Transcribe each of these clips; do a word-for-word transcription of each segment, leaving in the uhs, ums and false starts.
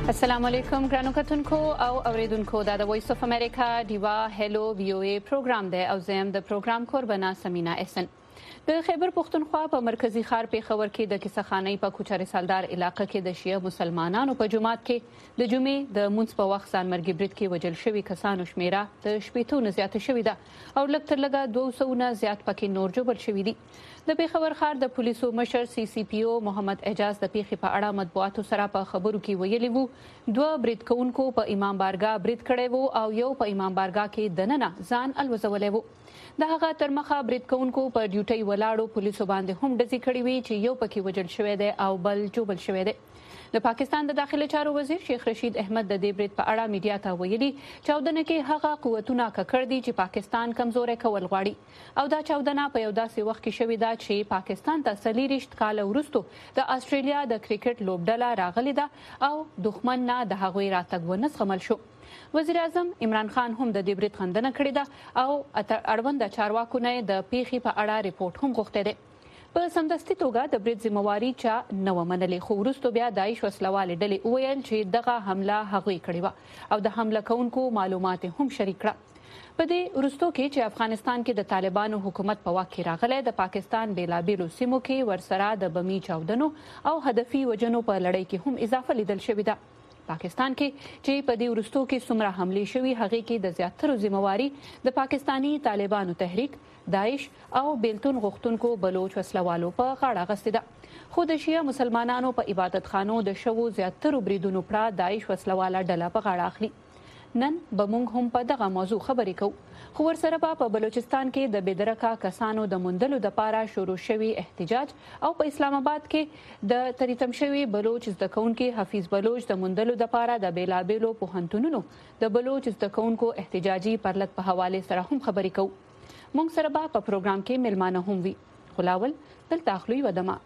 السلام علیکم ګرانو کتونکو او اوریدونکو دا د وایس اف امریکا دیوا هلو وی او ای پروګرام دی او زم د پروګرام قربانا سمینا احسن د خیبر پختونخوا په مرکزی ښار پیښور کې د کیسخانۍ په کوچا رسالدار علاقې کې د شیعه مسلمانانو په جماعت کې د جمعې د مونځ په وخت ځانمرګي برید کې وجل شوي کسانو شمیره د شپېتو نه زیاته شوې ده او لږ تر لږه دوه سوه نه زیات پکې نور جوړ شوي دي. د پیښور ښار د پولیسو مشر سی سی پی او محمد اعجاز د پیښې په اړه مطبوعاتو سره په خبرو کې ویلي وو دوه برید کوونکو په امام بارګاه برید کړی وو او یو په امام بارګاه کې دننه ځان الوزولی وو. د هغه تر مخه برید کوونکو په ډیوټۍ ولاړو پولیسو باندې هم ډزې کړې وي چې یو پکې وژل شوی دی او بل جوبل شوی دی. د پاکستان د داخلي چارو وزیر شیخ رشید احمد د دې برید په اړه میډیا ته ویلي چاودنه کې هغه قوتونه ککړ دي چې پاکستان کمزوري کول غواړي او دا چاودنه په یو داسې وخت کې شوې ده چې پاکستان ته څلېرویشت کاله وروسته د استرالیا د کرکټ لوبډله راغلې ده او دښمن نه د هغوی راتګ ونه زغمل شو. وزیر اعظم عمران خان هم د دې برید خندنه کړې ده او اړوند چارواکو نه د پیښې په اړه ریپورت هم غوښتی دی. په سمدستي توګه د برید ذمہواري چا نه ومنلې خو وروسته بیا داعش وسلوالې ډلې وویل چې دغه حمله هغوی کړې وه او د حمله کوونکو معلومات هم شریک کړه. په دې وروستو کې چې افغانستان کې د طالبانو حکومت په واک کې راغلی د پاکستان بیلابیلو سیمو کې ورسره د بمي چاودنو او هدفي وژنو په لړۍ کې هم اضافه لیدل شوې ده. پاکستان کې چې په دې وروستو کې څومره حملې شوي هغې کې د زیاترو ذمہواري د پاکستاني طالبانو تحریک داعش او بیلتون غوښتونکو بلوچ وسلوالو په غاړه اخیستې ده. خو د شیعه مسلمانانو په عبادت خانو د شوو زیاترو بریدونو پړه داعش وسلواله ډله په غاړه اخلي. نن به موږ هم په دغه موضوع خبرې کوو خو ورسره به په بلوچستان کې د بېدرکه کسانو د موندلو دپاره شروع شوي احتجاج او په اسلام آباد کې د تریتم شوي بلوچ زده کوونکي حفیظ بلوچ د موندلو دپاره د بیلابیلو پوهنتونونو د بلوچ زده کوونکو احتجاجي پرلط په حوالې سره هم خبرې کوو. موږ سره به په پروګرام کې میلمانه هم وي خو لاول دلته اخلو یوه دمه.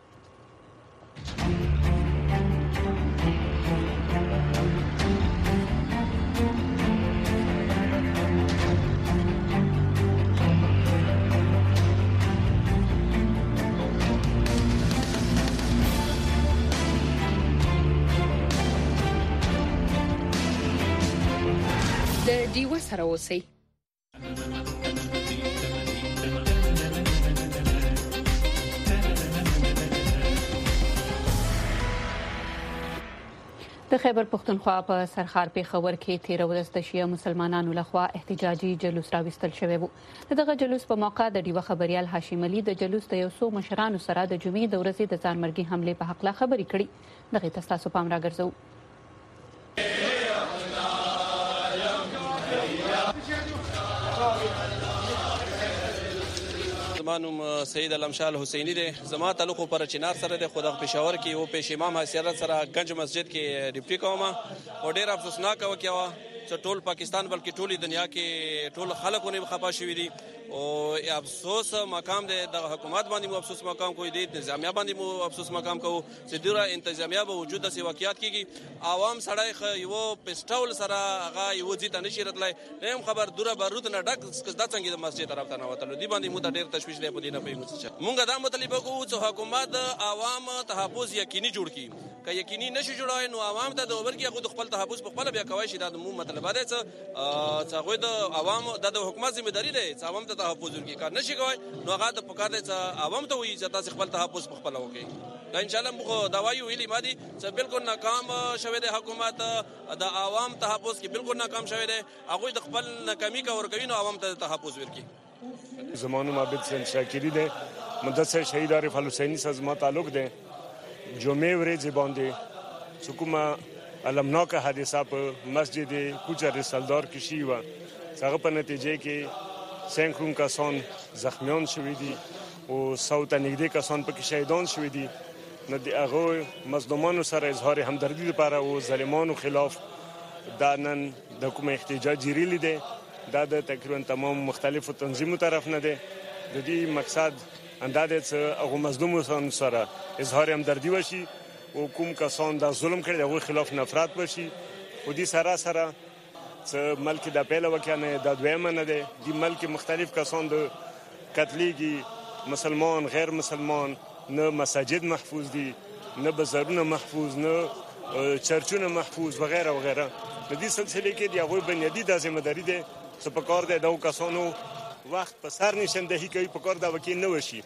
د ډیوه سره اوسئ. د خیبر پختونخوا په سرخار پیښور کې تیر ورځ د شیعه مسلمانانو لخوا احتجاجي جلوس راوستل شوی وو. دغه جلوس په موقع د ډیوه خبريال هاشم علي د جلوس د یو څو مشرانو سره د جمعې د ورځې د ځانمرګي حمله په حق لا خبرې کړي. دغه تاسو پام راګرځو. زما نوم سید علمشال حسینی دی. زما تعلق پر چنار سره د خود پېښور کې او پېش امام حیثیت سره گنج مسجد کې ډیپټي کوم او ډیر افسوسناک وکیاوه چې ټول پاکستان بلکې ټولې دنیا کې ټول خلکونه خپه شوي دي او افسوس مقام دی د حکومت باندې مو افسوس مقام کوي د انتظامیه باندې مو افسوس مقام کوو چې ډیره انتظامیه به وجود د واقعیت کېږي عوام سړی یو پسټول سره هغه یو ځیته نشي راتلای هم خبر دوره بارود نه ډک د څنګه د مسجد طرف ته نه وتلو دی باندې مو د ډیر تشویش دی په دې نه پیږو چې مونږ دا مطالبه کوو چې حکومت عوام تحفظ یقیني جوړ کړي که یقیني نشي جوړای نو عوام ته د اوبر کې خود خپل تحفظ په خپل بیا کوي شي دا مو مطلب دی چې هغه د عوام د حکومت ذمہ داری دی چې عوام ته تحفظ ورکړي کار نشي کوي نو هغه د پکار دی چې عوام ته وایي چې تاسو خپل تحفظ په خپل وکړي. دا ان شاء الله موږ دا وایو ویلي مادي چې بالکل ناکام شوه د حکومت د عوام تحفظ کې بالکل ناکام شوه دی هغه د خپل ناکامي کا ورکوي نو عوام ته تحفظ ورکړي. زمانو عابد حسین شاکری دی مدثر شهید عارف الحسینی سره زما تعلق دی. جمعې ورځې باندې څومره المناک حادثه په مسجد کوچا رسالدار کې شوی و هغه په نتیجه کې سینکړو کسان زخمیان شوي دي او سو ته نږدې کسان پکې شهیدان شوي دي. نو د هغه مظلومانو سره اظهار همدردي لپاره او ظالمانو خلاف دا نن د کوم احتجاج جری دی دا د تقریبا تمام مختلفو تنظیمو طرف نه دی. د دې مقصد انداده چې هغه مظلومانو سره اظهار همدردي وشي او کوم کسان دا ظلم کړي هغه خلاف نفرت وشي او دې سره سره چې ملک د پیله وکنه د دویمه نه دی د ملک مختلف کسان د قتلېږي مسلمان غیر مسلمان نه مساجد محفوظ دي نه بازارونه محفوظ نه چرچونه محفوظ وغیرہ وغیرہ د دې سلسله کې د هغوی بنیادي دا ذمہداري ده چې په کار د دغو کسانو وخت په سر نشاندهي کوي په کار دا وکیل نه وشي.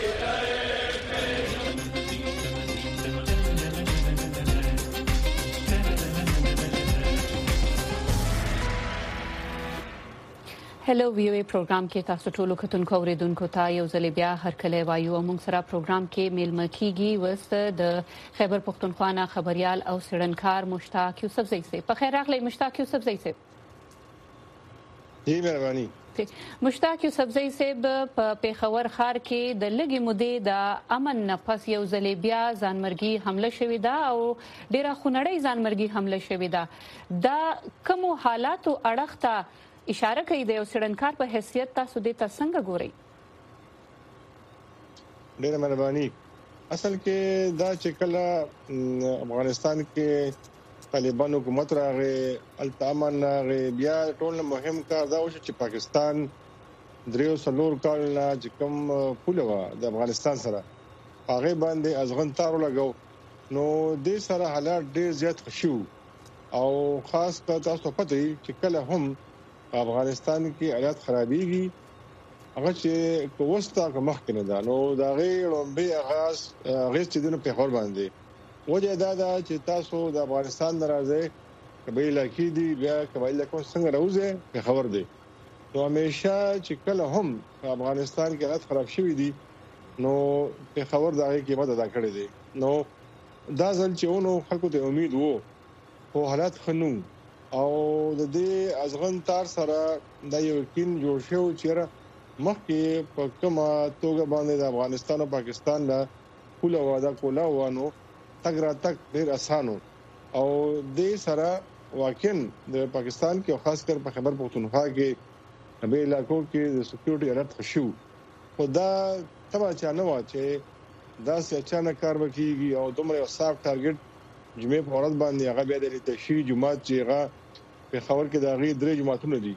هلو وی او ای پروګرام کې تاسو ټول کتونکو اوریدونکو ته یو ځل بیا هرکله وایو او موږ سره پروګرام کې میلمه کیږي وست د خیبر پختونخوا نه خبريال او سړنکار مشتاق یوسفزئی سے. په خیر راغلی مشتاق یوسفزئی سے. جی مهرباني. مشتاق یوسفزئی صاحب په پیښور ښار کې د لګي مودې د امن نه پس یو ځل بیا ځانمرګي حمله شوې ده او ډیره خونړۍ ځانمرګي حمله شوې ده. دا کوم حالاتو اړخته اشاره کوي د یو سړنکار په حیثیت تاسو دې ته څنګه ګورئ؟ ډیره مهرباني. اصل کې دا چې کله افغانستان کې طالبان حکومت راغی التامن راغی بیا ټول مهم کار دا و چې پاکستان دریو سلور کال نه چې کوم پوله د افغانستان سره هغه باندې ازغن تارو لګاو نو د سره حالات ډیر زیات خشو او خاص په تاسو پته چې کله هم افغانستان کې حالات خرابېږي هغه چې کوستا کومخ کنه دا نو دا غیر لومبي اغاز غیر چې دنه په خور باندې وجه دا دا چې تاسو د افغانستان درازه قبایل کې دي بیا قبایل کو څنګه راوځي په خبر دي نو همیشه چې کله هم افغانستان کې حالات خراب شوي دي نو په خبر دا کې مدد کړې دي نو دا ځل چې ونو خلکو ته امید وو خو حالات خنو او د دې ازغن تار سره د یو یقین جوړ شو چې مخکې په کومه توګه باندې د افغانستان او پاکستان له کوله واده کوله وانو تګ را تک ډیر اسانو او د سره واقعا د پاکستان کې خاص کر په خیبر پختونخوا کې به علاقو کې د سکیورټي الرټ خشو خدا تبا چا نه و چې دا سې اچانک کار وکړي او دومره صاف ټارګټ جمعې په ورځ باندې هغه بیا د تشریح جمعات چې هغه په خبر کې د هغه درې جمعاتونه دي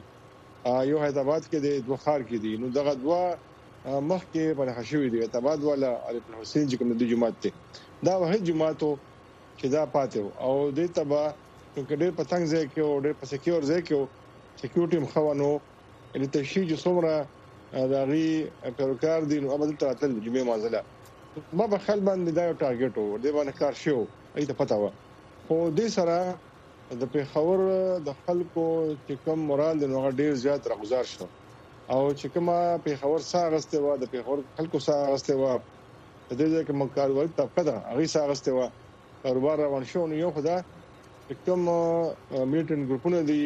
یو حیدرآباد کې د دوه خار کې دي نو دغه دوه مخ کې په خشوي دي حیدرآباد والا علی حسین چې کوم د جمعات ته دا واحد جمعاتو چې دا پاتې او د تبا ډېر پتنګ ځای کې او ډېر په سکیور ځای کې سکیورټي مخاونو د تشریح جو څومره د هغه پروکار دي نو ابد تراتل جمعې مازله ما په خل باندې دا یو ټارګټ وو د باندې کار شو ایته پتا و خو دې سره د پیښور د خلکو چې کوم مرال د نوغه ډیر زیات راغزار شو او چې کومه پیښور ساغسته و د پیښور خلکو ساغسته و د دې کې مکالول طبقه ده هغه ساغسته و کاروبار روان شو نو یو خدا کوم میلیټن ګروپونه دي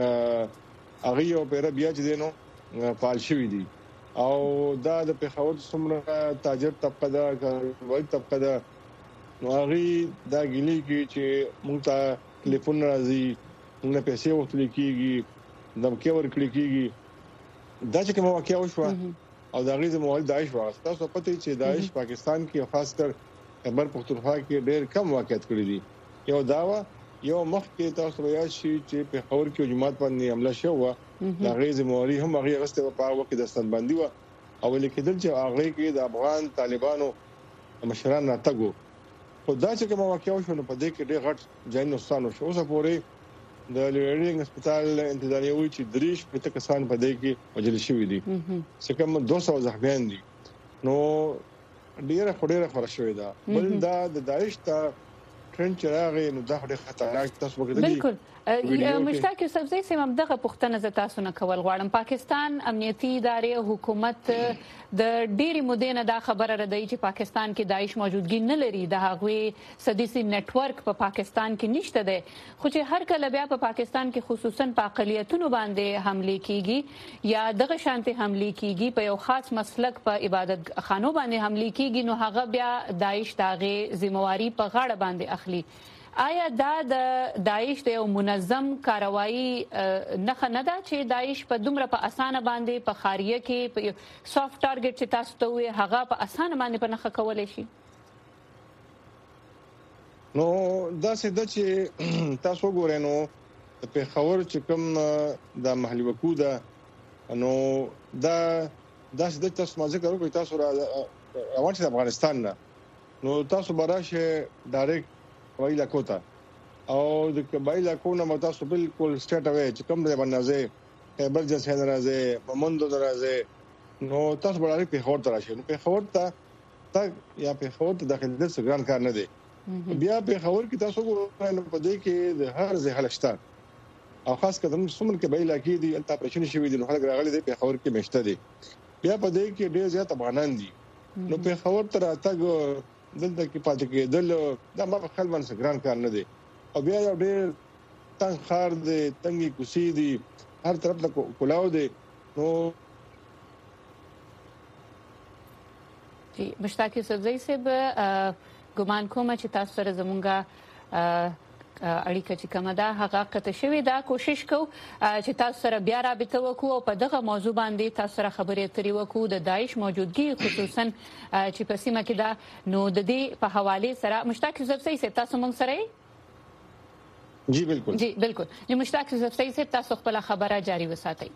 هغه یو پیر بیا چې دینو فعال شوی دي او دا د پیښور څومره تاجر طبقه ده کاروبار طبقه ده نو هغه دا ګلی کې چې موږ ته ټلیفون راځي موږ پیسې ورته کیږي دمکې ورکړي کیږي دا چې کوم واقعیا وشو او دا غیزه مول داعش واسطه تاسو پته چې داعش پاکستان کې خاص کر خیبر پختونخوا کې ډېر کم واقعیت کړی دي یو داوا یو مخ کې تاسو بیا شي چې په خبر کې جماعت باندې حمله شو دا غیزه مولي هم هغه غسته په وخت د ستنبندي و او لیکدل چې هغه کې د افغان طالبانو مشران راتګو خو دا چې کوم واقعیا شو نو په دې کې ډېر غټ ځای نقصان وشو اوس پورې د لیډینګ هسپتال انتظاریه وی چې دریش په کسان په دې کې وجل شوې دي چې کوم دوه سوه زخمیان دي نو ډیره خوري خورا شوې ده بل دا د داعش ته ټرند چراغې نو دا ډېر خطرناک تاسو وګورئ بالکل مشتاق یوسفزئی سم دغه پښتنه ز تاسو نه کول غواړم پاکستان امنیتي ادارې حکومت د ډېری مودې نه دا خبره ردی چې پاکستان کې داعش موجودګي نه لري د هغوی سديسي نت ورک په پاکستان کې نشته ده خو چې هر کله بیا په پاکستان کې خصوصا په اقلیتونو باندې حمله کیږي یا دغه شانتي حمله کیږي په یو خاص مسلک په عبادت خانو باندې حمله کیږي نو هغه بیا داعش داغه ذمہواری په غاړه باندې اخلي آیا دا د داعش د یو منظم کاروایی نه نه ده چې داعش په دومره په اسانه باندې په خاریه کې په سافټ ټارګټ چې تاسو ته وي هغه په اسانه باندې په نخښه کولای شي نو دا څه د چې تاسو ګورئ نو په خبر چې کوم د محلي وکوده نو دا دا څه د تاسو ما ذکر وکړ تاسو را روان شئ افغانستان نه نو تاسو براشه ډایرکټ وایي لکوتا او د قبایل کو نه متاسو بالکل سټیټ اوی چې کوم دی باندې خیبر جنس راځي ممندو راځي نو تاسو بلاري په خور تر شي نو په خور ته تک یا په خور ته داخل د سګران کار نه دی بیا په خور کې تاسو ګورئ په دې کې د هر ځای خلشتہ او خاص کدم سمن کې بیل کې دي الته پرېشن شوی دي نو خلک راغلي دي په خور کې مشته دي بیا په دې کې ډېر زیات افغانان دي نو په خور تر تک دلته کې پاتې کېدل دا ما په خپل باندې سګران کار نه دی او بیا یو ډېر تنگ خار دي تنګي کوسي دي هر طرف ته کولاو دي نو جی مشتاق یوسفزئی صاحب ګمان کوم چې تاسو سره زمونږه اړیکه چې کومه ده هغه قطع شوې ده کوشش کوو چې تاسو سره بیا رابطه وکړو او په دغه موضوع باندې تاسو سره خبرې اترې وکړو د داعش موجودګي خصوصا چې په سیمه کې ده نو د دې په حواله سره مشتاق یوسفزئی صاحب تاسو موږ سره جی بالکل جی بالکل نو مشتاق یوسفزئی صاحب تاسو خپل خبره جاری وساتئ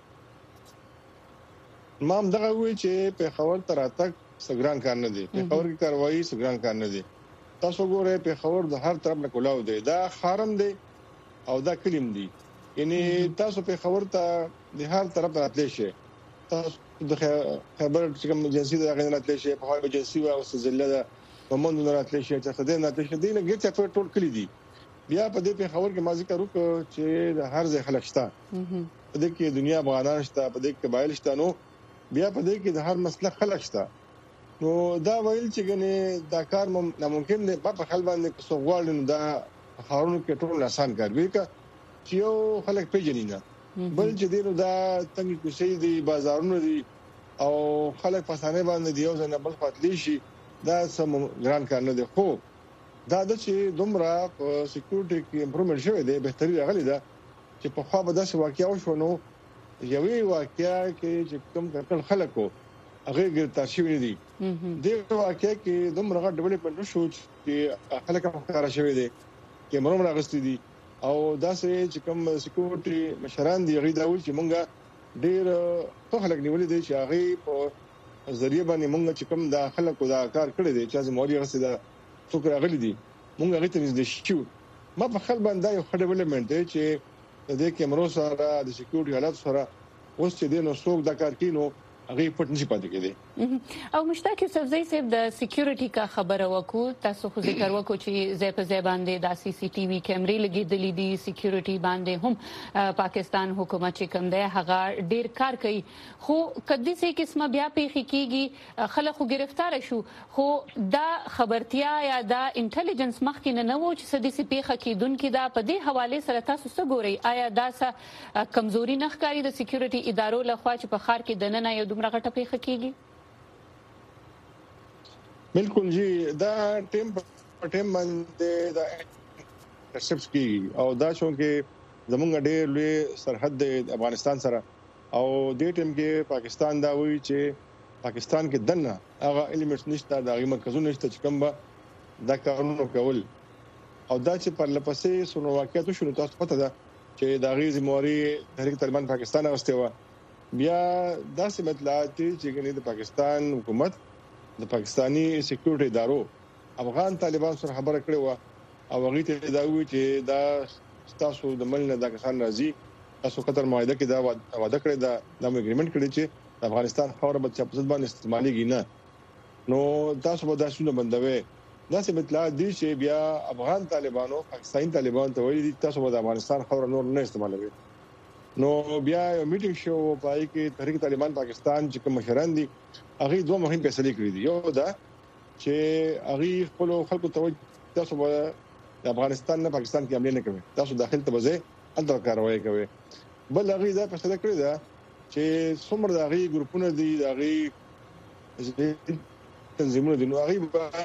ما هم دغه وی چې په خبر تر اتک سګران کار نه دي په خبر کې کاروایی سګران کار نه دي تاسو ګورئ په خبر د هر طرف نه کولاو دی دا خارم دی او دا کلیم دی یعنی تاسو په خبر ته د هر طرف راتلی شي تاسو د خبر چې کوم ایجنسی د غیر راتلی شي په هغه ایجنسی او سزله د ومن راتلی شي چې خدای نه راتلی شي دی نه ګټه په ټول کلی دی بیا په دې په خبر کې مازی کارو چې د هر ځای خلک شته په دې کې دنیا افغانان شته په دې کې قبایل شته نو بیا په دې کې د هر مسلک خلک شته نو دا ویل چې ګنې دا کار ناممکن دی په خپل باندې څو غواړي نو دا خارونو کې ټول آسان کار وی کا چې یو خلک پیژني نه بل چې دی نو دا څنګه کوشي دي بازارونو دي او خلک په ثانه باندې دی یو ځنه بل خپل شي دا سم ګران کار نه دی خو دا د چې دومره په سکیورټي کې امپروومنت شوی دی بهتري راغلی دا چې په خوا به داسې واقعیا وشو نو یوې واقعیا کې چې کوم کله خلکو هغه ګرځا شوی دي د واقعیا کې دومره ډیولپمنٹ شو چې خلک هم کار شوی دي چې مرمر راغستې دي او داسې چې کوم سکیورټي مشران دي غي دا وایي چې مونږه ډېر څو خلک نیولې دي چې هغه په ذریعہ باندې مونږ چې کوم دا خلکو دا کار کړی دی چې زموږ یې غسه دا څوک راغلي دي مونږ هغه ته نږدې شو ما په خپل باندې یو ډیولپمنٹ دی چې د کیمرو سره د سکیورټي حالات سره اوس چې دینو څوک دا کار کینو هغه پټ نشي پاتې کېدی او مشتاق یوسفزئی صاحب د سکیورټي کا خبره وکړو تاسو خو ذکر وکړو چې زې په زې باندې د سی سی ټي وي کیمرې لګېدلې دي سکیورټي باندې هم پاکستان حکومت چې کوم دی هغه ډیر کار کوي خو کدي څه قسمه بیا پیخي کیږي خلک گرفتار شو خو دا خبرتیا یا دا انټيليجنس مخکې نه وو چې سدي سي پیخه کیدونکو دا په دې حواله سره تاسو څه ګورئ آیا دا څه کمزوري نه ښکاري د سکیورټي ادارو لخوا چې په خار کې دننه یو دومره غټه پیخه کیږي بالکل جی دا ټیم ټیم باندې دا انټرسپټ کی او دا شو کې زمونږ ډېر لوی سرحد د افغانستان سره او دې ټیم کې پاکستان دا وایي چې پاکستان کې دنه هغه الیمنټس نشته دا غي مرکزونه نشته چې کوم دا کارونه کول او دا چې پر لپسې سونو واقعیت شنو تاسو پته ده چې دا غي زموري تحریک طالبان پاکستان واستي و بیا دا سمتلات چې ګنې د پاکستان حکومت د پاکستانی سکیورټي ادارو افغان طالبان سره خبره کړې و او هغه ته دا وی چې دا تاسو د ملنه د کسان راځي تاسو قطر معاهده کې دا وعده کړی دا د اګریمنت کړی چې افغانستان خبره به په ځد باندې استعماليږي نه نو تاسو به دا شنو بندوي دا سمتلات دي چې بیا افغان طالبانو پاکستاني طالبان ته ویلي دي تاسو به د افغانستان خبره نور نه استعمالوي نو بیا یو میټینګ شو پای کې تحریک طالبان پاکستان چې کوم مشران دي هغه دوه مهم فیصله کړې دي یو دا چې هغه خپل خلکو ته تاسو به د افغانستان نه پاکستان کې حمله نه کوي تاسو داخل ته وځي انتر کاروایی کوي بل هغه دا فیصله کړې ده چې څومره د هغه ګروپونه دي د هغه تنظیمونه دي نو هغه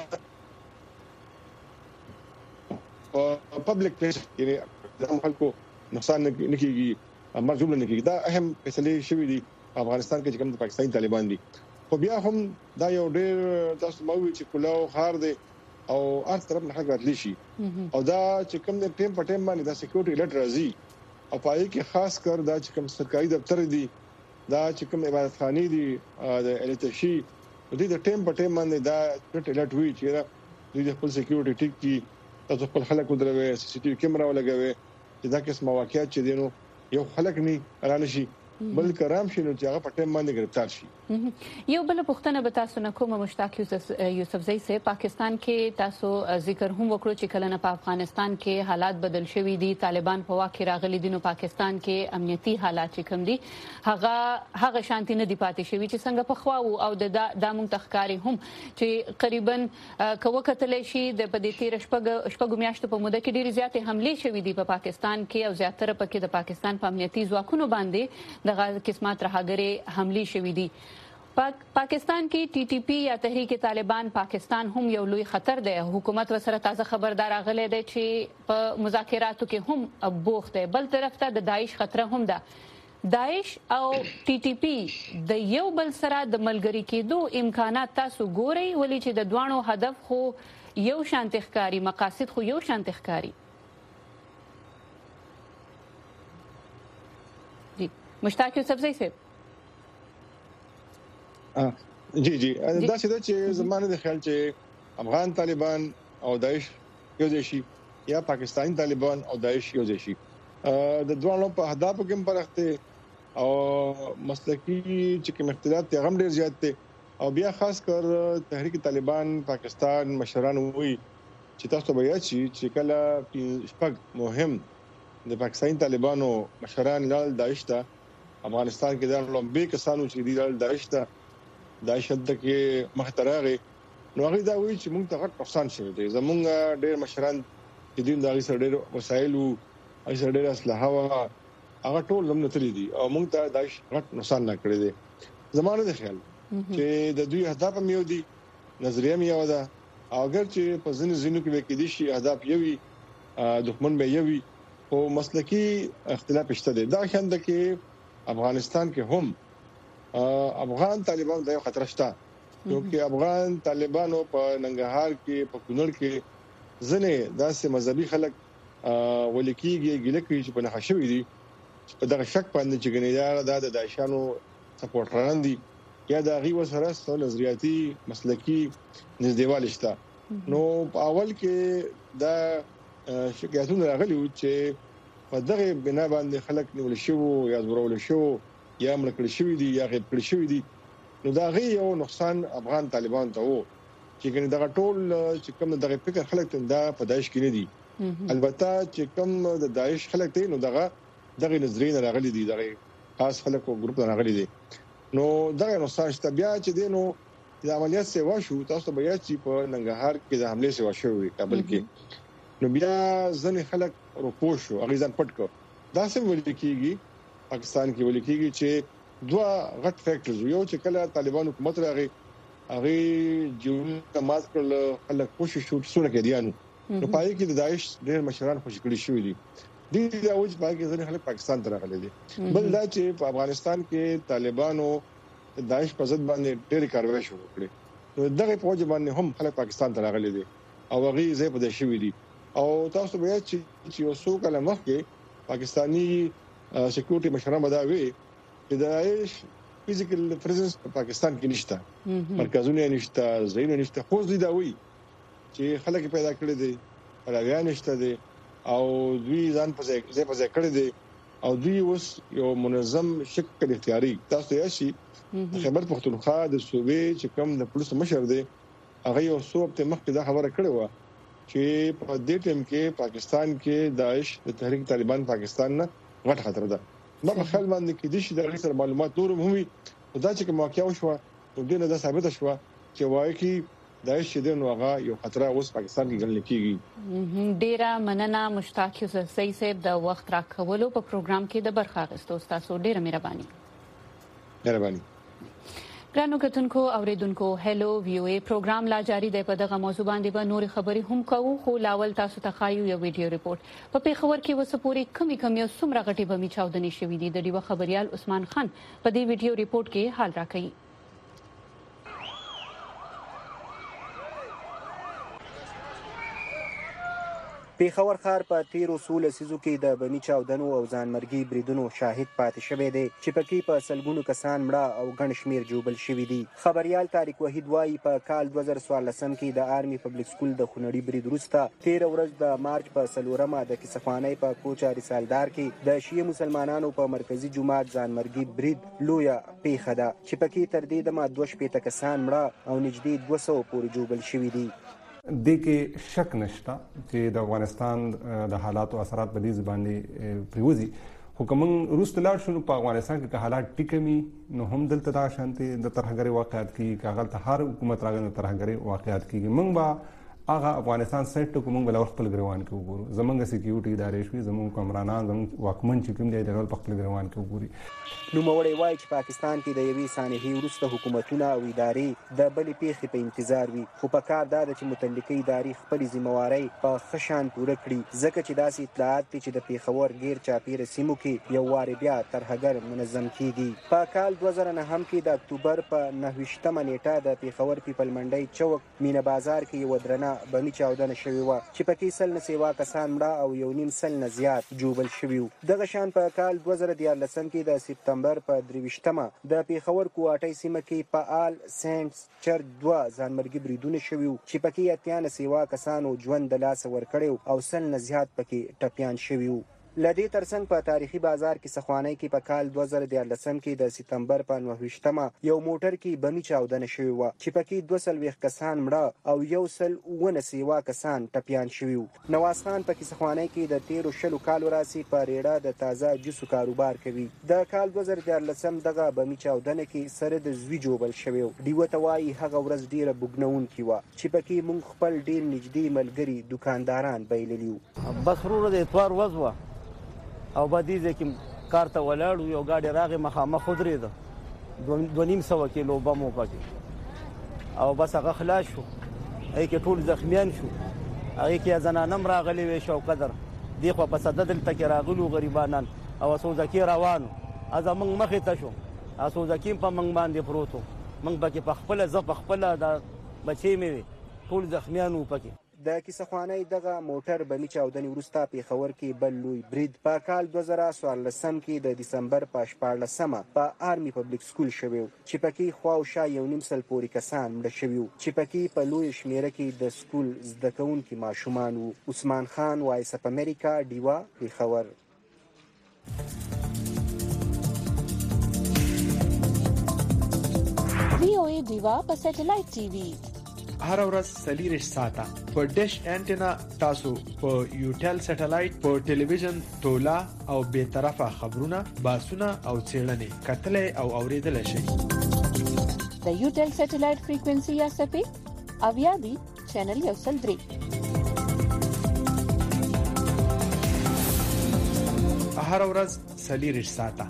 په پبلک پلیس کې د خلکو نقصان نه کیږي مرجوب نه کیږي دا اهم فیصله شوې دي افغانستان کې چې کوم د پاکستاني طالبان دي خو بیا هم دا یو ډېر تاسو مو چې کلاو خار دي او هر طرف نه حق راتلی شي او دا چې کوم د ټیم په ټیم باندې د سکیورټي الرټ راځي او پای کې خاص کر دا چې کوم سرکاري دفتر دي دا چې کوم عبادت خاني دي د الټشي د دې ټیم په ټیم باندې دا الرټ وی چې د خپل سکیورټي ټیک کی تاسو خپل خلک ودروي سی سی ټي وي کیمرا ولګوي چې دا قسم واقعیت چې دینو یو خلک نه رانه شي بل کرام شي نو چې هغه په ټیم باندې گرفتار شي. یو بل پوښتنه به تاسو نه کوم مشتاق یوسفزئی سه پاکستان کې تاسو ذکر هم وکړو چې کله نه په افغانستان کې حالات بدل شوي دي طالبان په واک راغلي دي نو پاکستان کې امنیتي حالات چې کوم دي هغه هغه شانتي نه دي پاتې شوي چې څنګه په خوا او د دامن تخکاری هم چې قریبا کوه کتلې شي د پدې تیر شپږ شپږ میاشتو په موده کې ډېری زیاتې حمله شوې دي په پاکستان کې او زیاتره پکې د پاکستان په امنیتي ځواکونو باندې دغه قسمه ترهګرې حمله شوې دي. پاک پاکستان کې ټي ټي پی یا تحریک طالبان پاکستان هم یو لوی خطر دی. حکومت ورسره تازه خبردار غلې دی چې په مذاکراتو کې هم بوخت دی. بل طرف ته د داعش خطر هم ده. داعش او ټي ټي پی د یو بل سره د ملګری کېدو امکانات تاسو ګورئ ولې چې د دوانو هدف خو یو شانتي ښکاری مقاصد خو یو شانتي ښکاری. جی مشتاق یوسفزئی صاحب جی جی دا څه ده چې زمانه د خیال چې افغان طالبان او داعش یو ځای شي یا پاکستانی طالبان او داعش یو ځای شي د دوه په اهداف کې فرق دی او مسلکی چې کوم اختلاف ته غم ډیر زیات دی او بیا خاص کر تحریک طالبان پاکستان مشران وایي چې تاسو به یاد شي چې کله شپږ مهم د پاکستانی طالبانو مشران لال داعش ته افغانستان کې د لومبي کسانو چې دی داعش ته دا شته کې محترغه نو هغه دا وی چې موږ ته غټ نقصان شوی دی زمونږ ډېر مشران چې دین دغه سره ډېر وسایل او ډېر ډېر اسلحه وا هغه ټول لمنه تللی دي او موږ ته دا غټ نقصان نه کړی دی زمانه د خیال چې د دوی اهداف هم یو دي نظریه هم یو ده او اگر چې په ځینې ځینو کې کې دي شي اهداف یو وي دښمن به یو وي او مسلکی اختلاف شته دی دا خنده کې افغانستان کې هم افغان طالبان د یو خطر شته چې افغان طالبانو په ننګرهار کې په کونړ کې ځنې داسې مذهبي خلک ولیکيږي ګیله کوي چې په نخښوي دي په دغه شک باندې چې ګنیدار د داعشانو سپورټران دي یا د غي وسره سره نظریاتي مسلکی نږدېوالي شته نو په اول کې دا شکایتونه راغلي چې په دغه بنا باندې خلک نیول شو یا زورول شو یا ملکړ شوی دي یا غیب کړ شوی دي نو دا غي یو نقصان افغان طالبان ته وو چې ګنې دغه ټول چې کوم دغه فکر خلک ته دا په داعش کې نه دي البته چې کوم د داعش خلک ته نو دغه دغه نظرین راغلي دي دغه خاص خلک او ګروپ راغلي دي نو دغه نقصان شته بیا چې دینو د عملیات سیوا شو تاسو به یاد چې په ننګرهار کې د حمله سیوا شوې کابل کې نو بیا ځنې خلک روپو شو هغه ځان پټ کړ دا څه ویل کېږي پاکستان کې ویل کېږي چې دوه غټ فیکټرز یو چې کله طالبان حکومت راغی هغه جون کماز کړل خلک کوشش وکړ سونه کې دیانو نو پای کې د داعش ډېر مشران خوشی کړی شوې دي د دې اوج پای کې ځنې خلک پاکستان ته راغلي دي بل دا چې په افغانستان کې طالبانو داعش په ضد باندې ډېر کاروي شروع کړې نو دغه په وجه باندې هم خلک پاکستان ته راغلي دي او هغه ځای په دې شوې دي او تاسو به چې یو څو کله مخکې پاکستانی سکیورټي مشران مداوي چې داعش فزیکل پریزنس په پاکستان کې نشته مرکزونه نشته ځایونه نشته خو دې دا وی چې خلک پیدا کړی دي راویان نشته دي او دوی ځان په ځای په ځای کړی دي او دوی اوس یو منظم شکل اختیاري تاسو یې شي خبر پښتونخوا د صوبې چې کوم د پولیس مشر دی هغه یو څو په مخکې دا خبره کړې و چې په دې ټیم کې پاکستان کې داعش د تحریک طالبان پاکستان نه غټ خطر ده ما په خیال باندې کې د شي د غیر معلومات نور هم وي دا چې کوم واقعیا وشو نو دې نه دا ثابت شو چې وایي کې داعش د نو هغه یو خطر اوس پاکستان کې ګڼل کیږي. ډیره مننه مشتاق یوسفزئی صاحب د وخت راکولو په پروګرام کې د برخه اخیستو تاسو ډیره مهرباني. مهرباني. ګرانو کتونکو اوریدونکو هلو وی او ای پروګرام لا جاری دی په دغه موضوع باندې به نور خبري هم کوو خو لاول تاسو ته خایو یو ویډیو ریپورت په پیښور کې وسپوري کمی کمی سمره غټي بمی چاودنې شوې دي د ډیوه خبريال عثمان خان په دې ویډیو ریپورت کې حال راکړي. پیښور ښار په تیرو څو لسیزو کې د بمي چاودنو او ځانمرګي بریدونو شاهد پاتې شوی دی چې پکې په سلګونو کسان مړه او ګڼ شمېر ژوبل شوي دي. خبریال طارق وحید وایي په کال دوه زره څوارلسم کې د آرمي پبلک سکول د خونړي برید وروسته تېره ورځ د مارچ په څلورمه د کیسهخوانۍ په کوچه رسالدار کې د شیعه مسلمانانو په مرکزي جومات ځانمرګي برید لویه پیښه ده چې پکې تر دې دمه دوه شپېته کسان مړه او نږدې دوه سوه پورې ژوبل شوي دي. دې کې شک نشته چې د افغانستان د حالاتو اثرات په دې باندې پریوزي، خو که موږ وروسته لاړ شو په افغانستان کې که حالات ټیکه وي نو هم دلته دا شانتې د ترهګرۍ واقعات کېږي، که هغلته هر حکومت راغلی د ترهګرۍ واقعات کېږي. موږ به هغه افغانستان سیټ ټکو موږ به له خپل ګریوان کې وګورو، زموږ سکیورټي ادارې شوي، زموږ حکمرانان، زموږ واکمن چې کوم دی د هغه په خپل ګریوان کې وګوري. نوموړی وایي چې پاکستان کې د یوې سانحې وروسته حکومتونه او ادارې د بلې پیښې په انتظار وي، خو په کار دا ده چې متعلقې ادارې خپلې ذمهوارۍ په ښه شان پوره کړي، ځکه چې داسې اطلاعات دي چې د پیښور غیر چاپیره سیمو کې یو وارې بیا ترهګر منظم کیږي. په کال دوه زره نهم کې د اکتوبر په نهه ویشتمه نیټه د پیښور پیپل منډۍ چوک مینه بازار کې یوه درنه بمي چاودنه شوې وه چې پکې سل نه سیوا کسان مړه او یو نیم سل نه زیات ژوبل شوي وو. دغه شان په کال دوه زره دیارلسم کې د سپتمبر په درې ویشتمه د پیښور کوواټۍ سیمه کې فعال سینټ چرچ دوه ځانمرګي بریدونه شوي وو چې پکې اتیا نه سیوا کسانو ژوند د لاسه ورکړی او سل نه زیات پکې ټپیان شوي وو. له دې ترڅنګ په تاریخي بازار کې سخوانۍ کې په کال دوه زره دیارلسم کې د سپتمبر په نهه ویشتمه یو موټر کې بمي چاودنه شوې وه چې پکې دوه څلوېښت کسان مړه او یو سل اووه نه سیوا کسان ټپیان شوي وو. نواز خان په کیسهخوانۍ کې د تیرو شلو کالو راسې په ریړه د تازه جوسو کاروبار کوي. د کال دوه زره دیارلسم دغه بمي چاودنه کې سره د زوی ژوبل شوی و. ډیوه ته وایي هغه ورځ ډیره بوږنونکې وه چې پکې موږ خپل ډیر نږدې ملګري دوکانداران بایللي وو. بس وروره د اتوار ورځ وه او بادیزه کې کار ته ولاړو، یو ګاډي راغې مخامخ ودرېده، دوه نیم سوه کیلو بم و پکې او بس هغه خلاص شو، هغې کې ټول زخمیان شو، هغې کې زنانه هم راغلې وې شوقدر دې خوا په سده دلته کې راغلو غریبانان او اسوزکي روانو، زموږ مخې ته شو، اسوزکي هم په موږ باندې پروت و، موږ پکې په خپله زه په خپله د بچې مې وې ټول زخمیان وو پکې. د کیسهخوانۍ دغه موټر بمي چاودنې وروسته پیښور کې بل لوی برید په کال دوه زره څوارلسم کې د دسمبر په شپاړلسمه په آرمي پبلک سکول شوی و چې پکې خوا او شا یو نیم سل پورې کسان مړه شوي وو چې پکې په لویه شمېره کې د سکول زده کوونکي ماشومان وو. عثمان خان، وایس اف امریکا، ډیوه، پیښور. وی او ای ډیوه په سټلایټ ټي وي هر ورځ څلېرویشت ساعته په ډش انټینا تاسو په یوټل سټلایټ په ټلویزیون تولا او بې طرفه خبرونه، باسونه او څېړنې کتلی او اورېدلی شئ. د یوټل سټلایټ فریکوینسي یا څپې اویا دي چینل یو سل درې. هر ورځ څلېرویشت ساعته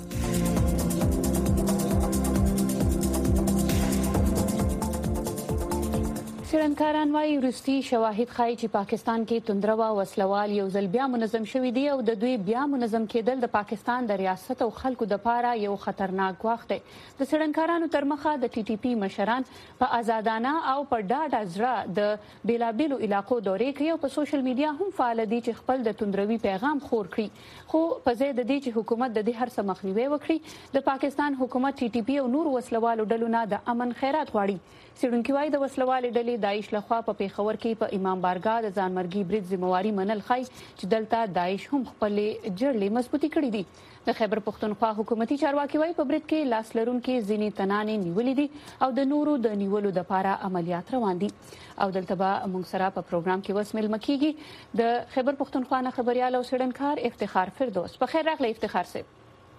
څېړنکاران وایي وروستي شواهد ښایي چې پاکستان کې توندرو وسلوال یو ځل بیا منظم شوي دي او د دوی بیا منظم کېدل د پاکستان د ریاست او خلکو دپاره یو خطرناک ګواښ دی. د څېړنکارانو تر مخه د ټي ټي پي مشران په آزادانه او په ډاډه زړه د بیلابیلو علاقو دورې کوي او په سوشل میډیا هم فعال دي چې خپل د توندروي پیغام خور کړي، خو په ځای د دې چې حکومت د دې هر څه مخنیوي وکړي، د پاکستان حکومت ټي ټي پي او نور وسلوالو ډلو نه د امن خیرات غواړي. څېړونکي وایي د وسلوالې ډلې داعش لخوا په پیښور کې په امام بارګاه د ځانمرګي برید ذمہواري منل ښایي چې دلته داعش هم خپلې جړلې مضبوطې کړې دي. د خیبر پښتونخوا حکومتي چارواکي وایي په برید کې لاس لرونکي ځینې تنانې نیولې دي او د نورو د نیولو دپاره عملیات روان دي. او دلته به موږ سره په پروګرام کې اوس مېلمه کیږي د خیبر پښتونخوا نه خبريال او څېړنکار افتخار فردوس. په خیر راغلی افتخار صاحب.